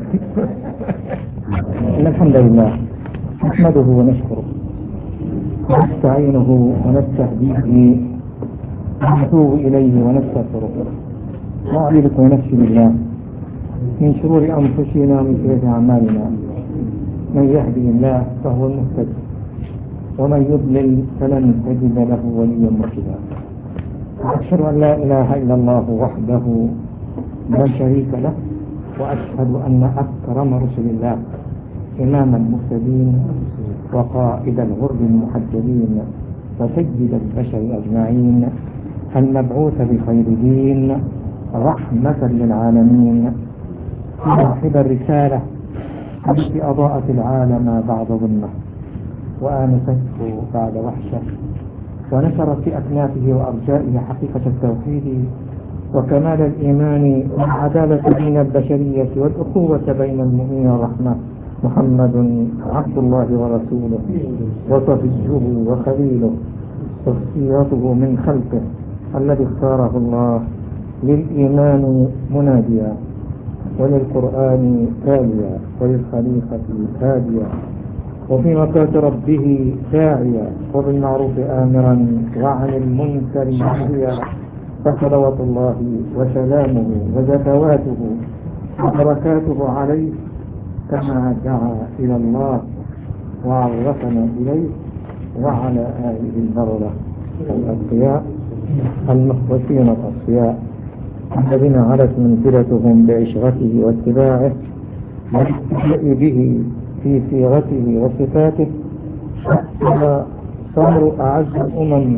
إن الحمد لله نحمده ونشكره ونستعينه ونستهديه ونتوب إليه ونستغفره. وأعيذك ونفسي بالله من شرور أنفسنا ومن سيئات أعمالنا. من يهدي الله فهو المهتدي ومن يضلل فلن تجد له وليا مرشدا. وأشهد أن لا إله إلا الله وحده لا شريك له، وأشهد أن أكرم رسل الله إمام المهتدين وقائد الغر المحجلين وسيد البشر أجمعين المبعوث بخير دين رحمة للعالمين، صاحب الرسالة التي أضاءت العالم بعد ظلمه وآنسته بعد وحشه، ونشرت في أكنافه وأرجائه حقيقة التوحيد وكمال الإيمان والعدالة بين البشرية والأخوة بين المؤمنين والرحمة. محمد عبد الله ورسوله وصفيه وخليله وصفيته من خلقه الذي اختاره الله للإيمان مناديا وللقرآن تاليا وللخليفة هاديا وفي مكات ربه داعيا وبالمعروف آمرا وعن المنكر نهيا. فصلوات الله وسلامه وزكواته وبركاته عليه كما دعا إلى الله وعرفنا إليه وعلى آله البررة الأتقياء المخلصين الأصفياء الذين علت منزلتهم بعشرته واتباعه والاستحياء به في صيغته وصفاته حتى صاروا أعز الأمم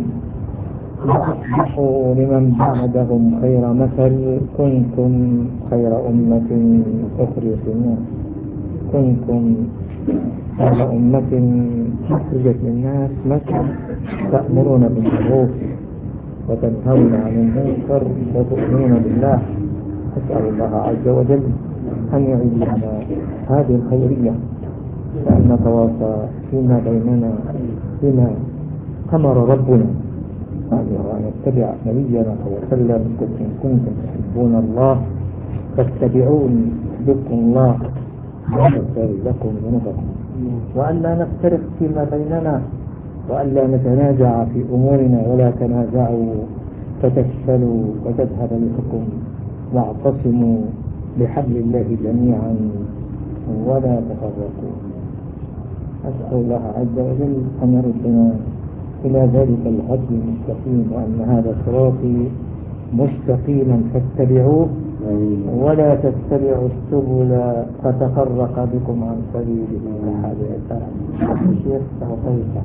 وأصبحوا لمن بعدهم خير مثل. كنتم خير أمة أخرجت للناس كنتم خير أمة أخرجت للناس مثل تأمرون بالمعروف وتنهون عن المنكر وتؤمنون بالله. أسأل الله عز وجل أن يعيدنا هذه الخيرية وأن نتواصى فيما بيننا بما أمر ربنا وأن نتبع نبينا صلى الله عليه وسلم. إن كنتم تحبون الله فاتبعوني يحببكم الله ويغفر لكم ذنوبكم. وأن لا نفترق فيما بيننا وأن لا نتنازع في أمورنا ولا تنازعوا فتفشلوا وتذهب ريحكم واعتصموا بحبل الله جميعا ولا تفرقوا. أسأل الله عز وجل أن يردنا إلى ذلك الهدي المستقيم وأن هذا صراطي مستقيما فاتبعوه ولا تتبعوا السبل فتفرق بكم عن سبيله. هذا الشيخ توقيته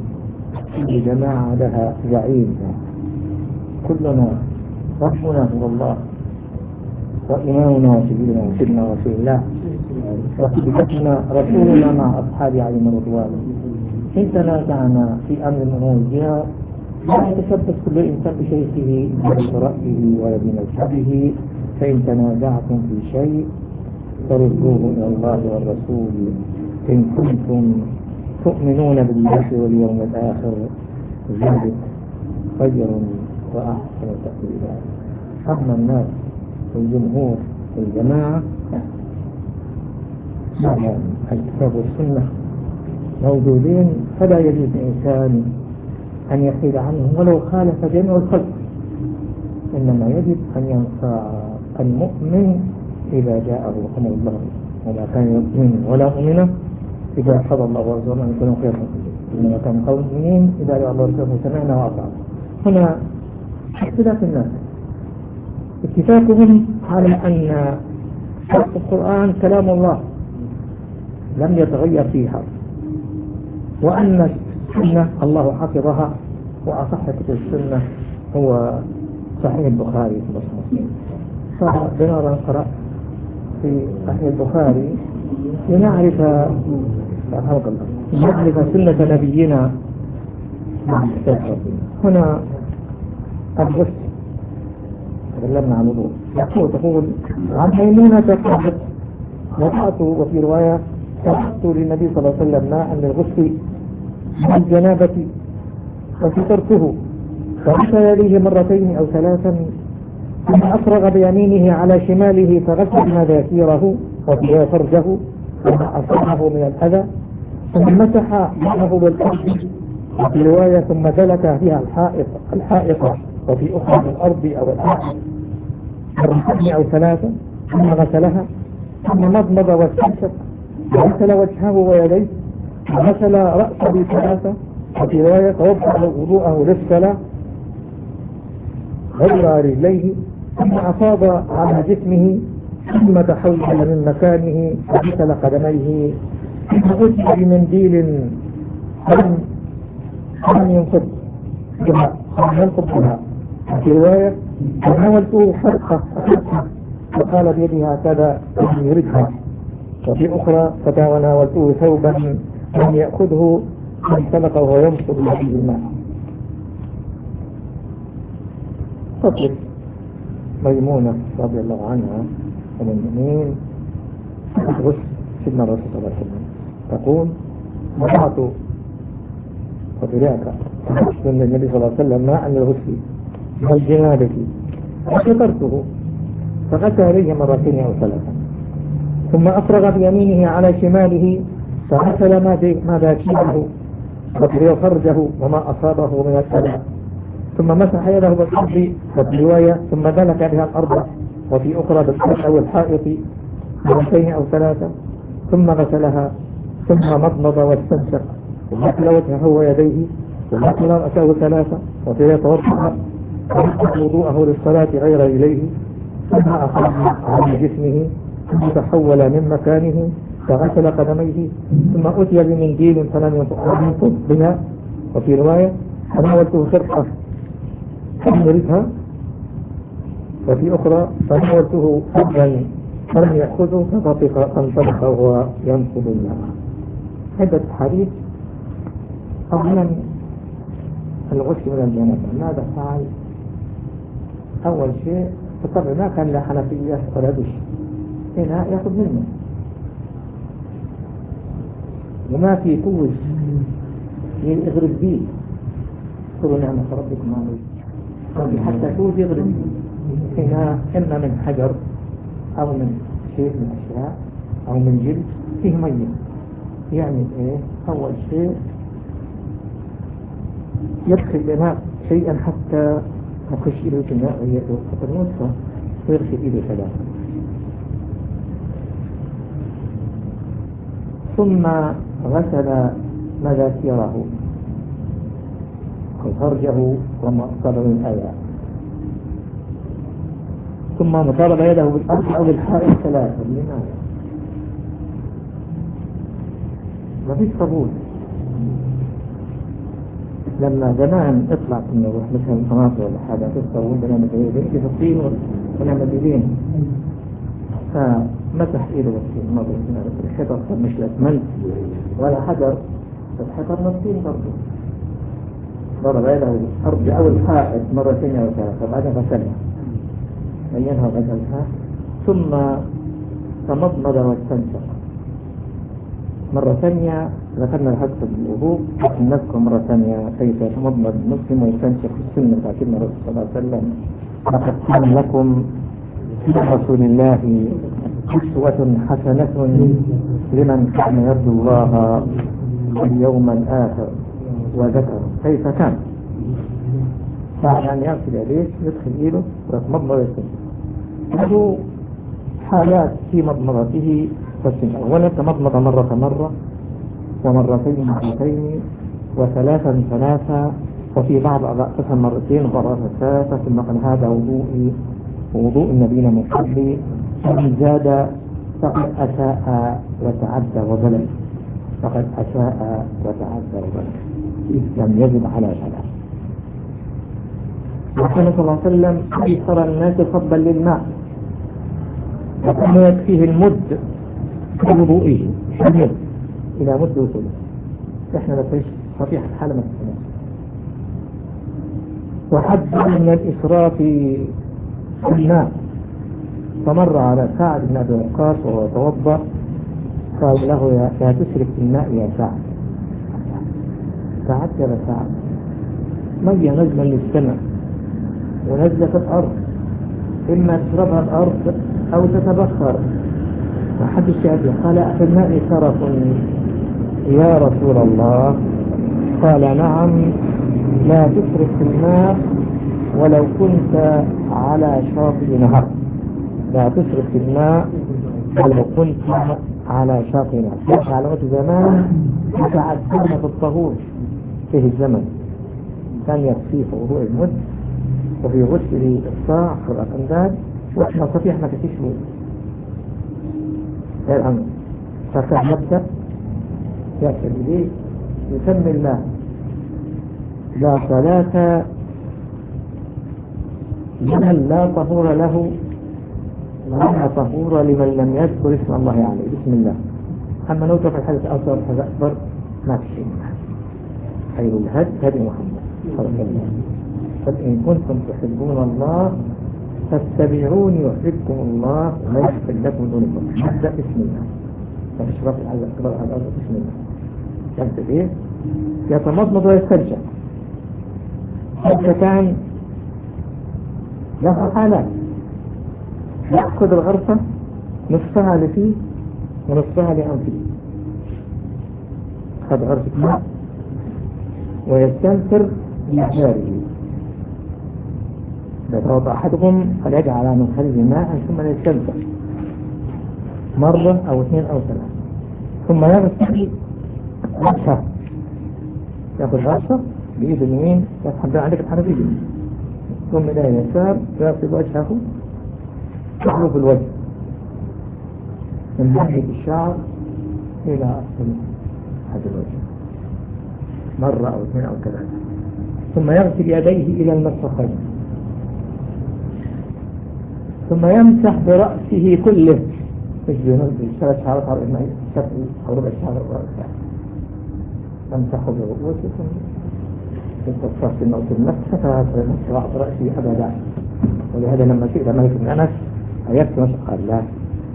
الجماعة لها زعيم، كلنا ربنا هو الله وإمامنا وسيدنا وسيدنا رسول الله وسيدنا رسولنا مع أصحاب عليهم الرضوان. إن تنازعنا في أمر من الأمور لا يتشبث كل إنسان بشيخه برأيه ولا بمذهبه. فإن تنازعتم في شيء فردوه إلى الله والرسول إن كنتم تؤمنون بالله واليوم الآخر، ذلك خير وأحسن تأويلا. أما الناس والجمهور والجماعة على الكتاب والسنة موجودين فلا يجوز إنسان أن يحيد عنهم ولو خالف جميع الخلق. إنما يجب أن ينفع المؤمن إذا جاءه أمر الله، وما كان يؤمن ولا مؤمنة إذا قضى الله ورسوله أن يكونوا خيرا، إنما كان قول المؤمنين إذا جاء الله ورسوله سمعنا وأطعنا. هنا اختلاف الناس، اتفاقهم على أن القرآن كلام الله لم يتغير فيه حرف، وأن السنة الله حفظها، وأصح كتب السنة هو صحيح البخاري ومسلم. فبنرى نقرأ في صحيح البخاري لنعرف نعرف سنة نبينا. هنا الغسل تكلمنا عن الوضوء، يقول تقول عن ميمونة قالت وضعت وفي رواية سمعت للنبي صلى الله عليه وسلم ماء للغسل من الجنابة ففطرته فغسل يديه مرتين أو ثلاثا، ثم أفرغ بيمينه على شماله فغسل مذاكيره وفي فرجه وما أصابه من الأذى، ثم مسح يده بالأرض وفي رواية ثم دلك فيها الحائط الحائطة وفي أخرى الأرض أو الحائط مرتين أو ثلاثا، ثم غسلها، ثم مضمض واستنشق وغسل وجهه ويديه وغسل رأسه ثلاثة، وفي رواية توضأ وضوءه للصلاة غير رجليه، ثم أفاض على جسمه، ثم تحول من مكانه وغسل قدميه، ثم أتي بمنديل لم لم ينفض بها لم ينفض بها، في رواية فحاولت حرقة فقال بيدي هكذا لم يردها، وفي أخرى فتناولته ثوبا لم يأخذه فانطلق وهو ينفض به الماء. تطلب ميمونة رضي الله عنها من المؤمنين غسل سيدنا الرسول صلى الله عليه وسلم تقول وضعت وبذاك من النبي صلى الله عليه وسلم ماء للغسل من الجنابة فشكرته فغسل يديه مرتين أو ثلاثا، ثم أفرغ بيمينه على شماله فغسل ما ذاكيره وفي فرجه وما أصابه من الأذى، ثم مسح يده بالأرض وفي رواية ثم دلك بها الأرض وفي أخرى بالحائط أو الحائط مرتين أو ثلاثة، ثم غسلها، ثم مضمض واستنشق وغسل وجهه ويديه وغسل رأسه ثلاثة، وفي يتوضأ ويحدث وضوءه للصلاة غير إليه، ثم أخذ على جسمه، ثم تحول من مكانه فغسل قدميه، ثم أتي بمنديل فلم ينفض بها، وفي رواية تناولته خرقة فلم يردها، وفي أخرى تناولته فضلا فلم يأخذه فطفق فانطلق وهو ينفض الماء. عدة حديث. أولا الغسل من الجنابة ماذا فعل؟ أول شيء فطبعا ما كان لا حنفية ولا دش، هنا يأخذ منه وما في طول يغرب به، قلوا نعمة ربكم عليه حتى طول يغرب هنا، إما من حجر أو من شيء من أشياء أو من جلد فيه مية. يعني إيه؟ أول شيء يدخل بماء شيئا حتى يخش إلى الماء ويأخذ النصف ويغسل إلى ثلاثة، ثم غسل مذاكيره وفرجه وما أصاب من الآيات، ثم ضرب يده بالأرض أو بالحائط ثلاثة. لماذا؟ ما فيش قبول. لما زمان اطلع كنا نروح مثلا قناطر ولا حاجة تصورون بنعمل ايه في الصين ونعمل ايدين، فمسح ايده بالصين ما بينا الحجر مش لازمن ولا حجر، الحجر نصين برضه، ضرب يده بالأرض أو الحائط مرتين أو ثلاثة، بعدها غسلها بينها وغسلها، ثم تمضمض واستنشق. مرة ثانية ذكرنا الحدث بالوضوء، نذكر مرة ثانية كيف يتمضمض المسلم ويستنشق في السنة بتاعتنا الرسول صلى الله عليه وسلم. لقد كان لكم في رسول الله أسوة حسنة لمن كان يرجو الله واليوم الآخر وذكر كيف كان. بعد أن يغسل يديه يدخل إيده ويتمضمض ويستنشق. له حالات في مضمضته واستنشاقه، أولا تمضمض مرة مرة، ومرتين مرتين، وثلاثا ثلاثا، وفي بعض أضعفها مرتين ومرة ثلاثة، ثم قال هذا وضوئي ووضوء النبي من قبلي، فمن زاد فقد أساء وتعدى وظلم، فقد أساء وتعدى وظلم، إذ لم يزد على ثلاث. وكان صلى الله عليه وسلم أيسر الناس صبا للماء، وكان يكفيه المد في وضوئه المد إلى مد وثلث. إحنا نفيش صفيحة حالة ما تسمعش. وحد من الإسراف في الماء، فمر على سعد بن أبي وقاص وهو يتوضأ قال له لا تسرف في الماء يا سعد. تعجب سعد، مية نزلة للسماء ونزلة في الأرض، إما تشربها الأرض أو تتبخر، وحد الشعبي قال في الماء سرف يا رسول الله؟ قال نعم، لا تسرف في الماء ولو كنت على شاطئ نهر، لا تسرف في الماء ولو كنت على شاطئ نهر. يحيى على وقت زمان يتعدون في الطهور فيه الزمن، كان يكفيه في وضوء المد وفي غسل الصاع في الأقنداد، وإحنا صفيح ما تكفيش وضوء. الآن فكان يبدأ يأكل إليه يسمي الله، لا صلاة لمن لا طهور له ولا طهور لمن لم يذكر اسم الله عليه، بسم الله. أما لو في الحدث أصغر حدث أكبر ما في شيء. خير الهدي هدي محمد صلى الله عليه وسلم، قل إن كنتم تحبون الله فاتبعوني يحببكم الله ويغفر لكم ذنوبكم. نبدأ بسم الله، فاشرف الحدث أكبر على الأرض بسم الله. يبدأ إيه؟ يتمضمض ويستنشق. حدثان له حالات، يأخذ الغرفة نصفها لفيه ونصفها لأنفيه، خذ غرفة ماء ويستنثر بإحجاره. يتوضأ أحدكم فليجعل من خليج ماء ثم يستنثر مرة أو اثنين أو ثلاثة، ثم يغسل وجهه، يأخذ غرفة بإيد اليمين يسحب عليك الحنفية، ثم إلى اليسار يغسل وجهه يحلق الوجه من ناحية الشعر إلى أسفل هذا الوجه مرة أو اثنين أو ثلاثة، ثم يغسل يديه إلى المرفقين، ثم يمسح برأسه كله، مش بثلاث شعرات على الماء شكل أو ربع شعر أو ربع شعر، يمسح برؤوسه يتصف في النوت النفس فيمسح بعض رأسه أبدا. ولهذا لما سئل مالك بن أنس أيبت مسح قال لا،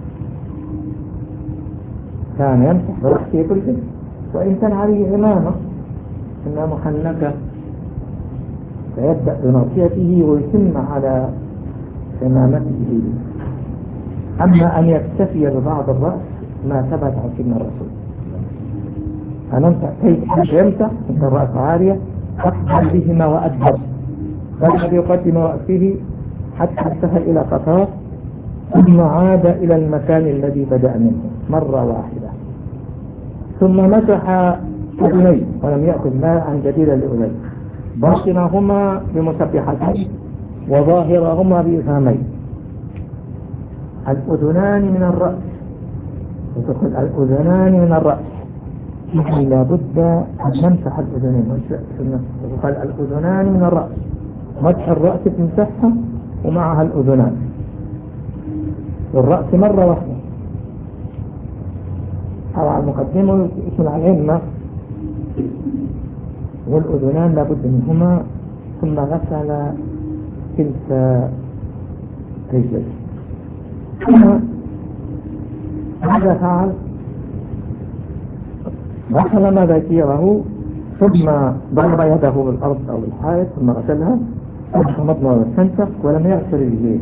كان يمسح برأسه كله، وإن كان عليه إمامة إنها محنكة فيبدأ بناصيته ويتم على إمامته. أما أن يكتفي ببعض الرأس ما ثبت عن سيدنا الرسول، أن أنت كيف يمسح إن الرأس عالية أقبل بهما وأدبر، فالذي يقدم رأسه حتى انتهى إلى قطار ثم عاد إلى المكان الذي بدأ منه مرة واحدة، ثم مسح أذنيه ولم يأخذ ماء جديدا لأذنيه، باطنهما بمسبحتين وظاهرهما بإفهامين. الأذنان من الرأس، وتقول الأذنان من الرأس، لا بد أن نمسح الأذنين، وقال الأذنان من الرأس، مسح الرأس تمسحها ومعها الأذنان، والرأس مرة واحدة. طبعا المقدمة اسم العلم، والأذنان لابد منهما، ثم غسل تلك رجل. هذا فعل غسل ما ذكره، ثم ضرب يده بالأرض أو بالحائط ثم غسلها، ثم مضمض واستنشق ولم يغسل رجليه.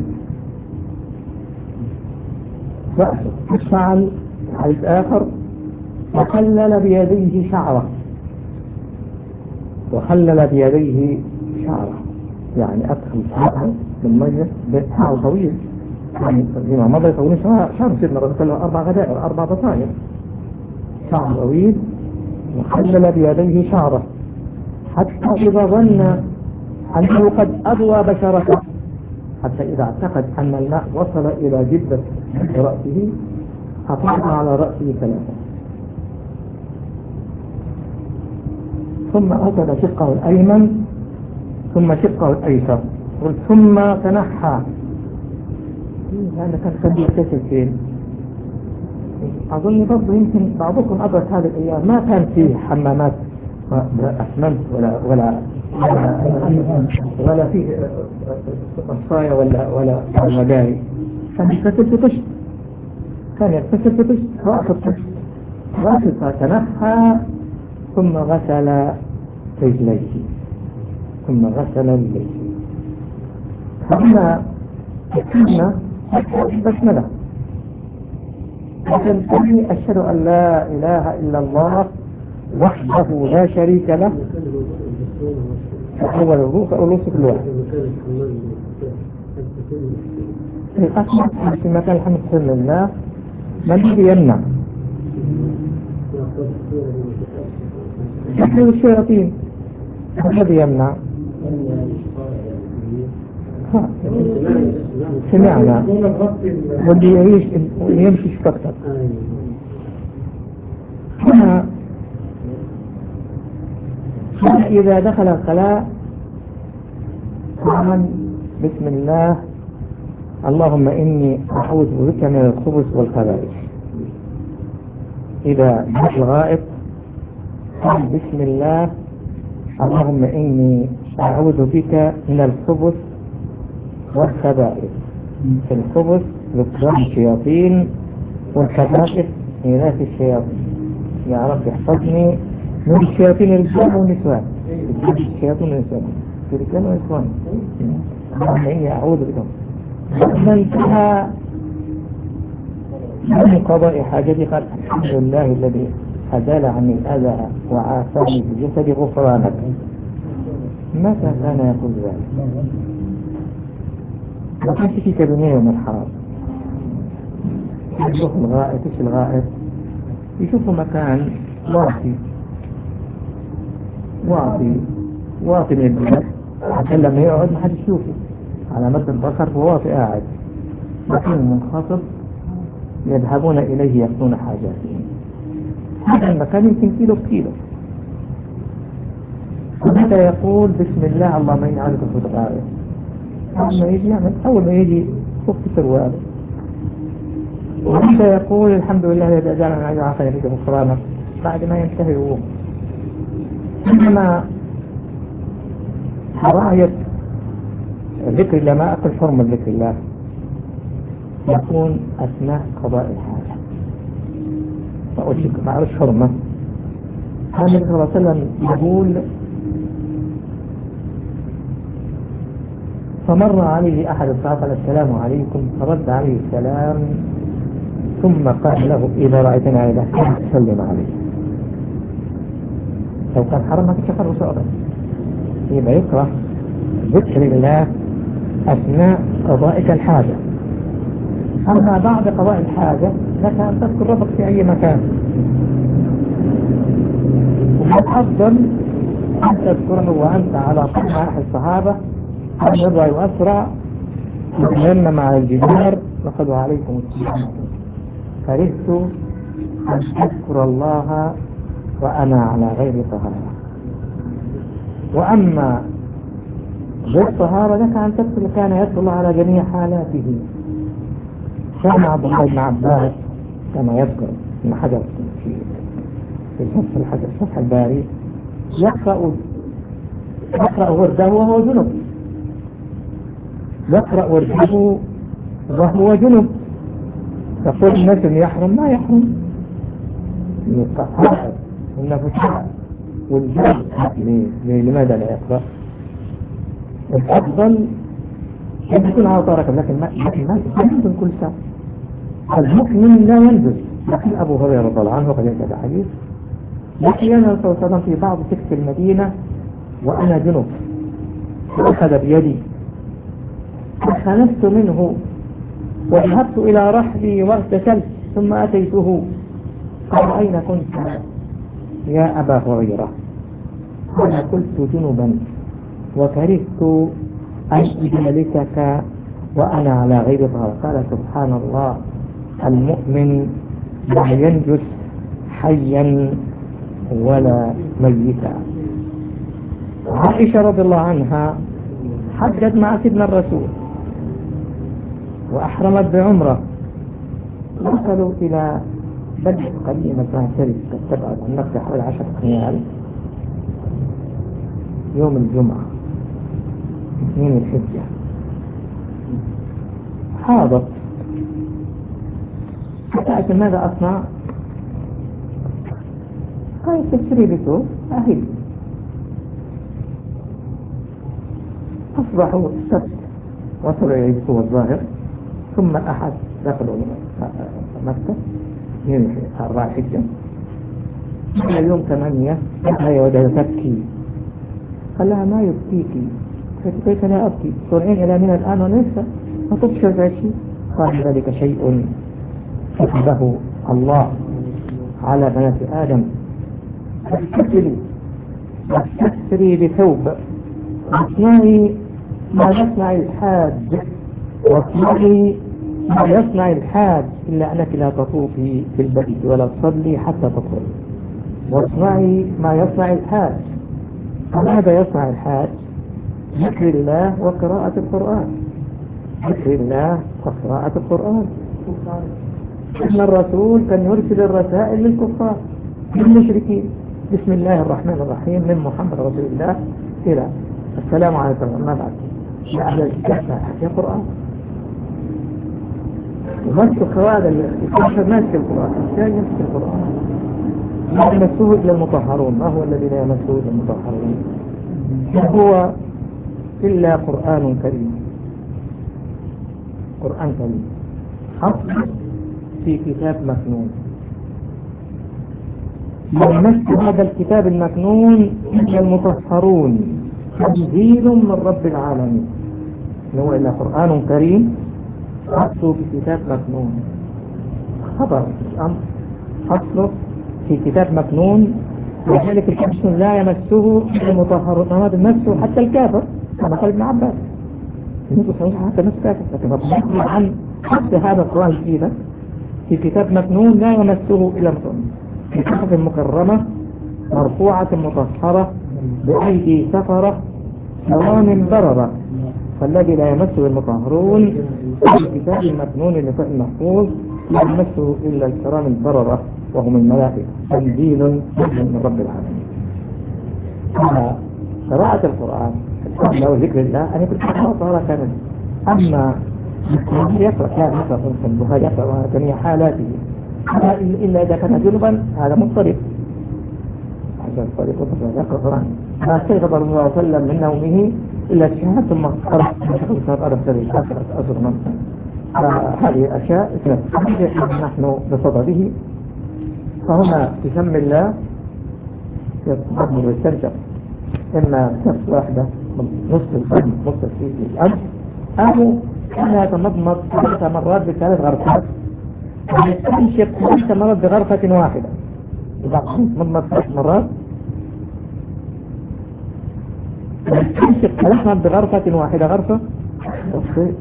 فعل حديث آخر وخلل بيديه شعره، وخلل بيديه شعره يعني أدخل شعرها بالمية بشعر طويل، يعني لما مضى يطولون شعر شعر سيدنا الرسول له أربع غدائر أربع بصائر، شعر طويل وخلل بيديه شعره حتى إذا ظن أنه قد أضوى بشرته، حتى إذا اعتقد أن الماء وصل إلى جبة رأسه أطلق على رأسه ثلاثة، ثم أخذ شقه الأيمن ثم شقه الأيسر ثم تنحى، لأن كان قد يكتسل فين. أظن برضه يمكن بعضكم أدرك هذه الأيام ما كان فيه حمامات أسمنت ولا ولا ولا فيه أصفاية ولا ولا مجاري، كان يغتسل في طشت، كان يغتسل في طشت رأس الطشت، غسل فتنحى ثم غسل رجليه ثم غسل رجليه ثم ثم بسمله فلنسمي أشهد أن لا إله إلا الله وحده لا شريك له أول الروح أو الوصف الواحد الأصل في مكان الحمد لله ما الذي يمنع يحلو الشياطين، الذي يمنع سمعنا واللي يعيش يمشي فقط. هنا إذا دخل الخلاء قال بسم الله اللهم إني أعوذ بك من الخبث والخبائث. إذا دخل الغائط قال بسم الله اللهم إني أعوذ بك من الخبث والخبائث. في الخبث ذكران الشياطين والخبائث إناث الشياطين، يا رب احفظني من الشياطين الرجال والنسوان، الشياطين والنسوان الرجال والنسوان، اللهم إني أعوذ بكم. لما انتهى من قضاء حاجتي قال الحمد لله الذي أزال عني الأذى وعافاني بجسدي غفرانك. متى كان يقول ذلك؟ ما كانش في كابينيه من الحرام. يشوف الغائط ايش الغائط؟ يشوفوا مكان واطي واطي واطي من البلد عشان لما يقعد ما حد يشوفه على مد البصر، وواطي قاعد مكان منخفض يذهبون إليه يقضون حاجاتهم. هذا المكان يمكن كيلو بكيلو. ومتى يقول بسم الله اللهم إني أعوذ بك من الغائط؟ أول ما يجي يعمل أول ما يجي فوق سروال. ومتى يقول الحمد لله الذي أجعلنا من عجل عقل يفيد غفرانك بعد ما ينتهي الوقت. إنما رأيت ذكر الله ما أقل حرمة ذكر الله يكون أثناء قضاء الحاجة، ما أعرفش حرمة. النبي صلى الله عليه وسلم يقول فمر عليه أحد الصحابة قال السلام عليكم، فرد عليه السلام ثم قال له إذا رأيتنا إذا سلم عليه. لو كان حرمك شكر وصعبا يبقى يكره ذكر الله أثناء قضائك الحاجة. أما بعد قضاء الحاجة لك أن تذكر ربك في أي مكان، والأفضل أن تذكره وأنت على طمع أحد الصحابة أن يضع وأسرع لأن مع الجدار لقد عليكم السلام كرهت أن أذكر الله وأنا على غير طهارة. وأما غير طهارة لك أن تذكر كان يدخل على جميع حالاته. كان عبد الله بن عباس كما يذكر ابن حجر في في الحجر فتح الباري يقرأ يقرأ ورده وهو جنب، يقرأ ورده وهو جنب. يقول الناس يحرم ما يحرم يقرأ النفساء والجنب لماذا لا يقرأ؟ الأفضل أن يكون على طارق، لكن ما ينزل كل ساعة. المؤمن لا ينزل. لكن أبو هريرة رضي الله عنه قد ينتهى حديث لكن أنا صلى الله عليه وسلم في بعض سكة المدينة وأنا جنب فأخذ بيدي فخنست منه وذهبت إلى رحلي واغتسلت ثم أتيته قال أين كنت يا أبا هريرة؟ قال كنت جنبا وكرهت أن أجالسك وأنا على غير طهارة. قال سبحان الله، المؤمن لا ينجس حيا ولا ميتا. عائشة رضي الله عنها حجت مع سيدنا الرسول وأحرمت بعمرة، وصلوا إلى بلدة قديمة اسمها سرس تبعد عن مكة حوالي عشرة أميال. يوم الجمعة اثنين الحجة حاضت، سألت ماذا أصنع؟ قالت تشتري بثوب أهل. أصبحوا السبت وصلوا إلى الأسبوع الظاهر، ثم الأحد دخلوا مكة من أربع الحجة. إلى يوم ثمانية هي وجدت تبكي، قال لها ما يبكيك؟ كيف لا أبكي؟ ترعين إلى من الآن ولسه ما تبشر ذلك شيء؟ قال ذلك شيء كتبه الله على بنات آدم. استسري استسري بثوب واصنعي ما يصنع الحاج، واصنعي ما يصنع الحاج إلا أنك لا تطوفي في البيت ولا تصلي حتى تطهري. واصنعي ما يصنع الحاج. فماذا يصنع الحاج؟ ذكر الله وقراءة القرآن. ذكر الله وقراءة القرآن. إن الرسول كان يرسل الرسائل للكفار للمشركين: بسم الله الرحمن الرحيم من محمد رسول الله إلى السلام عليكم أما بعد يا أهل الكتاب يا قرآن. ومسك هذا الكفر ماسك القرآن، الثاني يمسك القرآن. لا يمسه إلا المطهرون. ما هو الذي لا يمسه إلا المطهرون؟ هو إلا قرآن كريم. قرآن كريم حصل في كتاب مكنون. يمس هذا الكتاب المكنون إلا المطهرون، تنزيل من رب العالمين. هو إلا قرآن كريم حصل في كتاب مكنون. خبر الأمر حصل في كتاب مكنون، وذلك الحسن لا يمسه إلا المطهرون. هذا يمسه حتى الكافر كما قال ابن عباس. النبي صحيح حتى نفس كافر، لكن ربنا عن حتى هذا القرآن الكريم في كتاب مكنون لا يمسه إلا المطهرون، في صحف مكرمة مرفوعة مطهرة بأيدي سفرة كرام بررة. فالذي لا يمسه المطهرون في كتاب المكنون اللقاء المحفوظ لا يمسه إلا الكرام البررة وهم الملائكة، تنزيل من رب العالمين. قراءة القرآن لو ذكر الله أن يكون طهارة كاملة. أما يقرأ كان يقرأ البخاري يقرأ جميع حالاته إلا إذا كان جنبا هذا مضطرب عشان الطريق يقرأ القرآن. ما استيقظ الله صلى الله عليه وسلم من نومه إلا الشهادة ثم قرأ أرب سبيل أسرة أسرة. هذه الأشياء نحن بصدده. فهنا تسمى الله يتضمن ويستنشق إما نفس واحدة نصف الفم نصف الفيل الأرض، أو أنها تمضمض ثلاث مرات بثلاث غرفات ويستنشق ثلاث مرات بغرفة واحدة. إذا مضمض ثلاث مرات ويستنشق ثلاث مرات بغرفة واحدة غرفة وصفي.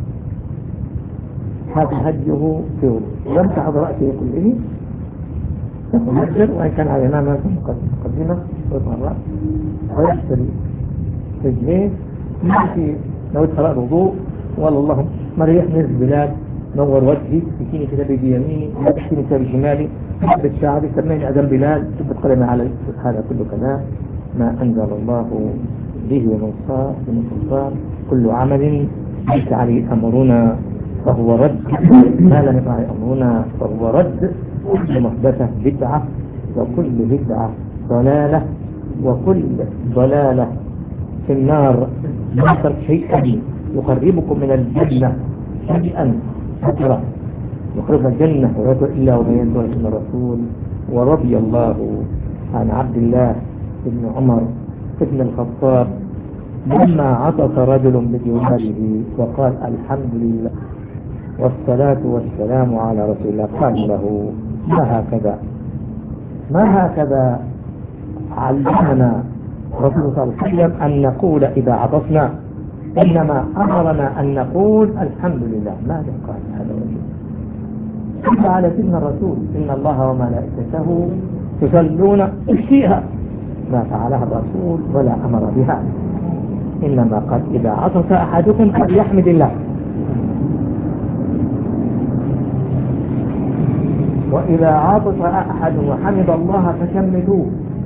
هذا هديه في وضوء. يمسح برأسه كله يخرج، وإن كان على إمامة مقدمة ويطهر ويحتري رجليه. يأتي لو اتخلق الوضوء والله اللهم مريح من البلاد، نور وجهي، يكيني كتابي بيميني، يكيني كتابي بشمالي، ثبت شعري، سمعني أدم بلال، ثبت قلمي على هذا كله كلام ما أنزل الله به من سلطان. كل عمل ليس عليه أمرنا فهو رد، ما لم يقع أمرنا فهو رد. كل محدثة بدعة وكل بدعة ضلالة وكل ضلالة في النار. لا ترك شيئا يقربكم من الجنة شيئا فترة يقرب الجنة ويقول إلا ومن ينظر إلى الرسول. ورضي الله عن عبد الله بن عمر بن الخطاب لما عطس رجل بجواره وقال الحمد لله والصلاة والسلام على رسول الله، قال له ما هكذا ما هكذا علمنا رسول الله صلى الله عليه وسلم أن نقول إذا عطسنا، إنما أمرنا أن نقول الحمد لله. ماذا قال هذا الرجل؟ صلى على سيدنا الرسول إن الله وملائكته يصلون فيها، ما فعلها الرسول ولا أمر بها، إنما قال إذا عطس أحدكم فليحمد الله، وإذا عطس أحد وحمد الله فشمتوه.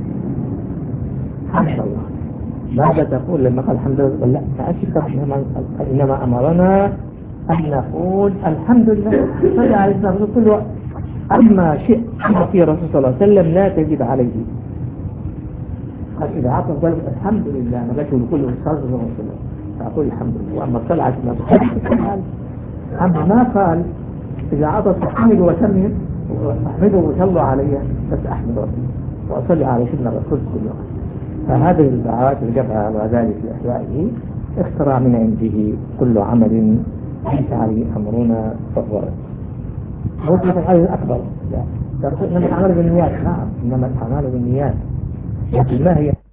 حمد الله. ماذا تقول لما قال الحمد لله؟ لا تأشكر، إنما أمرنا أن نقول الحمد لله صلى عليه وسلم كل وقت. أما شيء في رسول صلى الله عليه وسلم لا تجد عليه، قال إذا عطس ذلك الحمد لله، ما قالش كله صلى الله عليه وسلم فأقول الحمد لله. وأما صلى عليه وسلم أما ما قال إذا عطس حمدوا وسمهم أحمدوا وصلوا عليه، بس أحمد ربي وأصلي على سيدنا الرسول كل وقت. فهذه الدعوات اللي جابها الغزالي في أحيائه اخترع من عنده، كل عمل ليس عليه أمرنا فهو هو العمل الأكبر. لا إنما الأعمال بالنيات، نعم إنما الأعمال بالنيات، لكن ما هي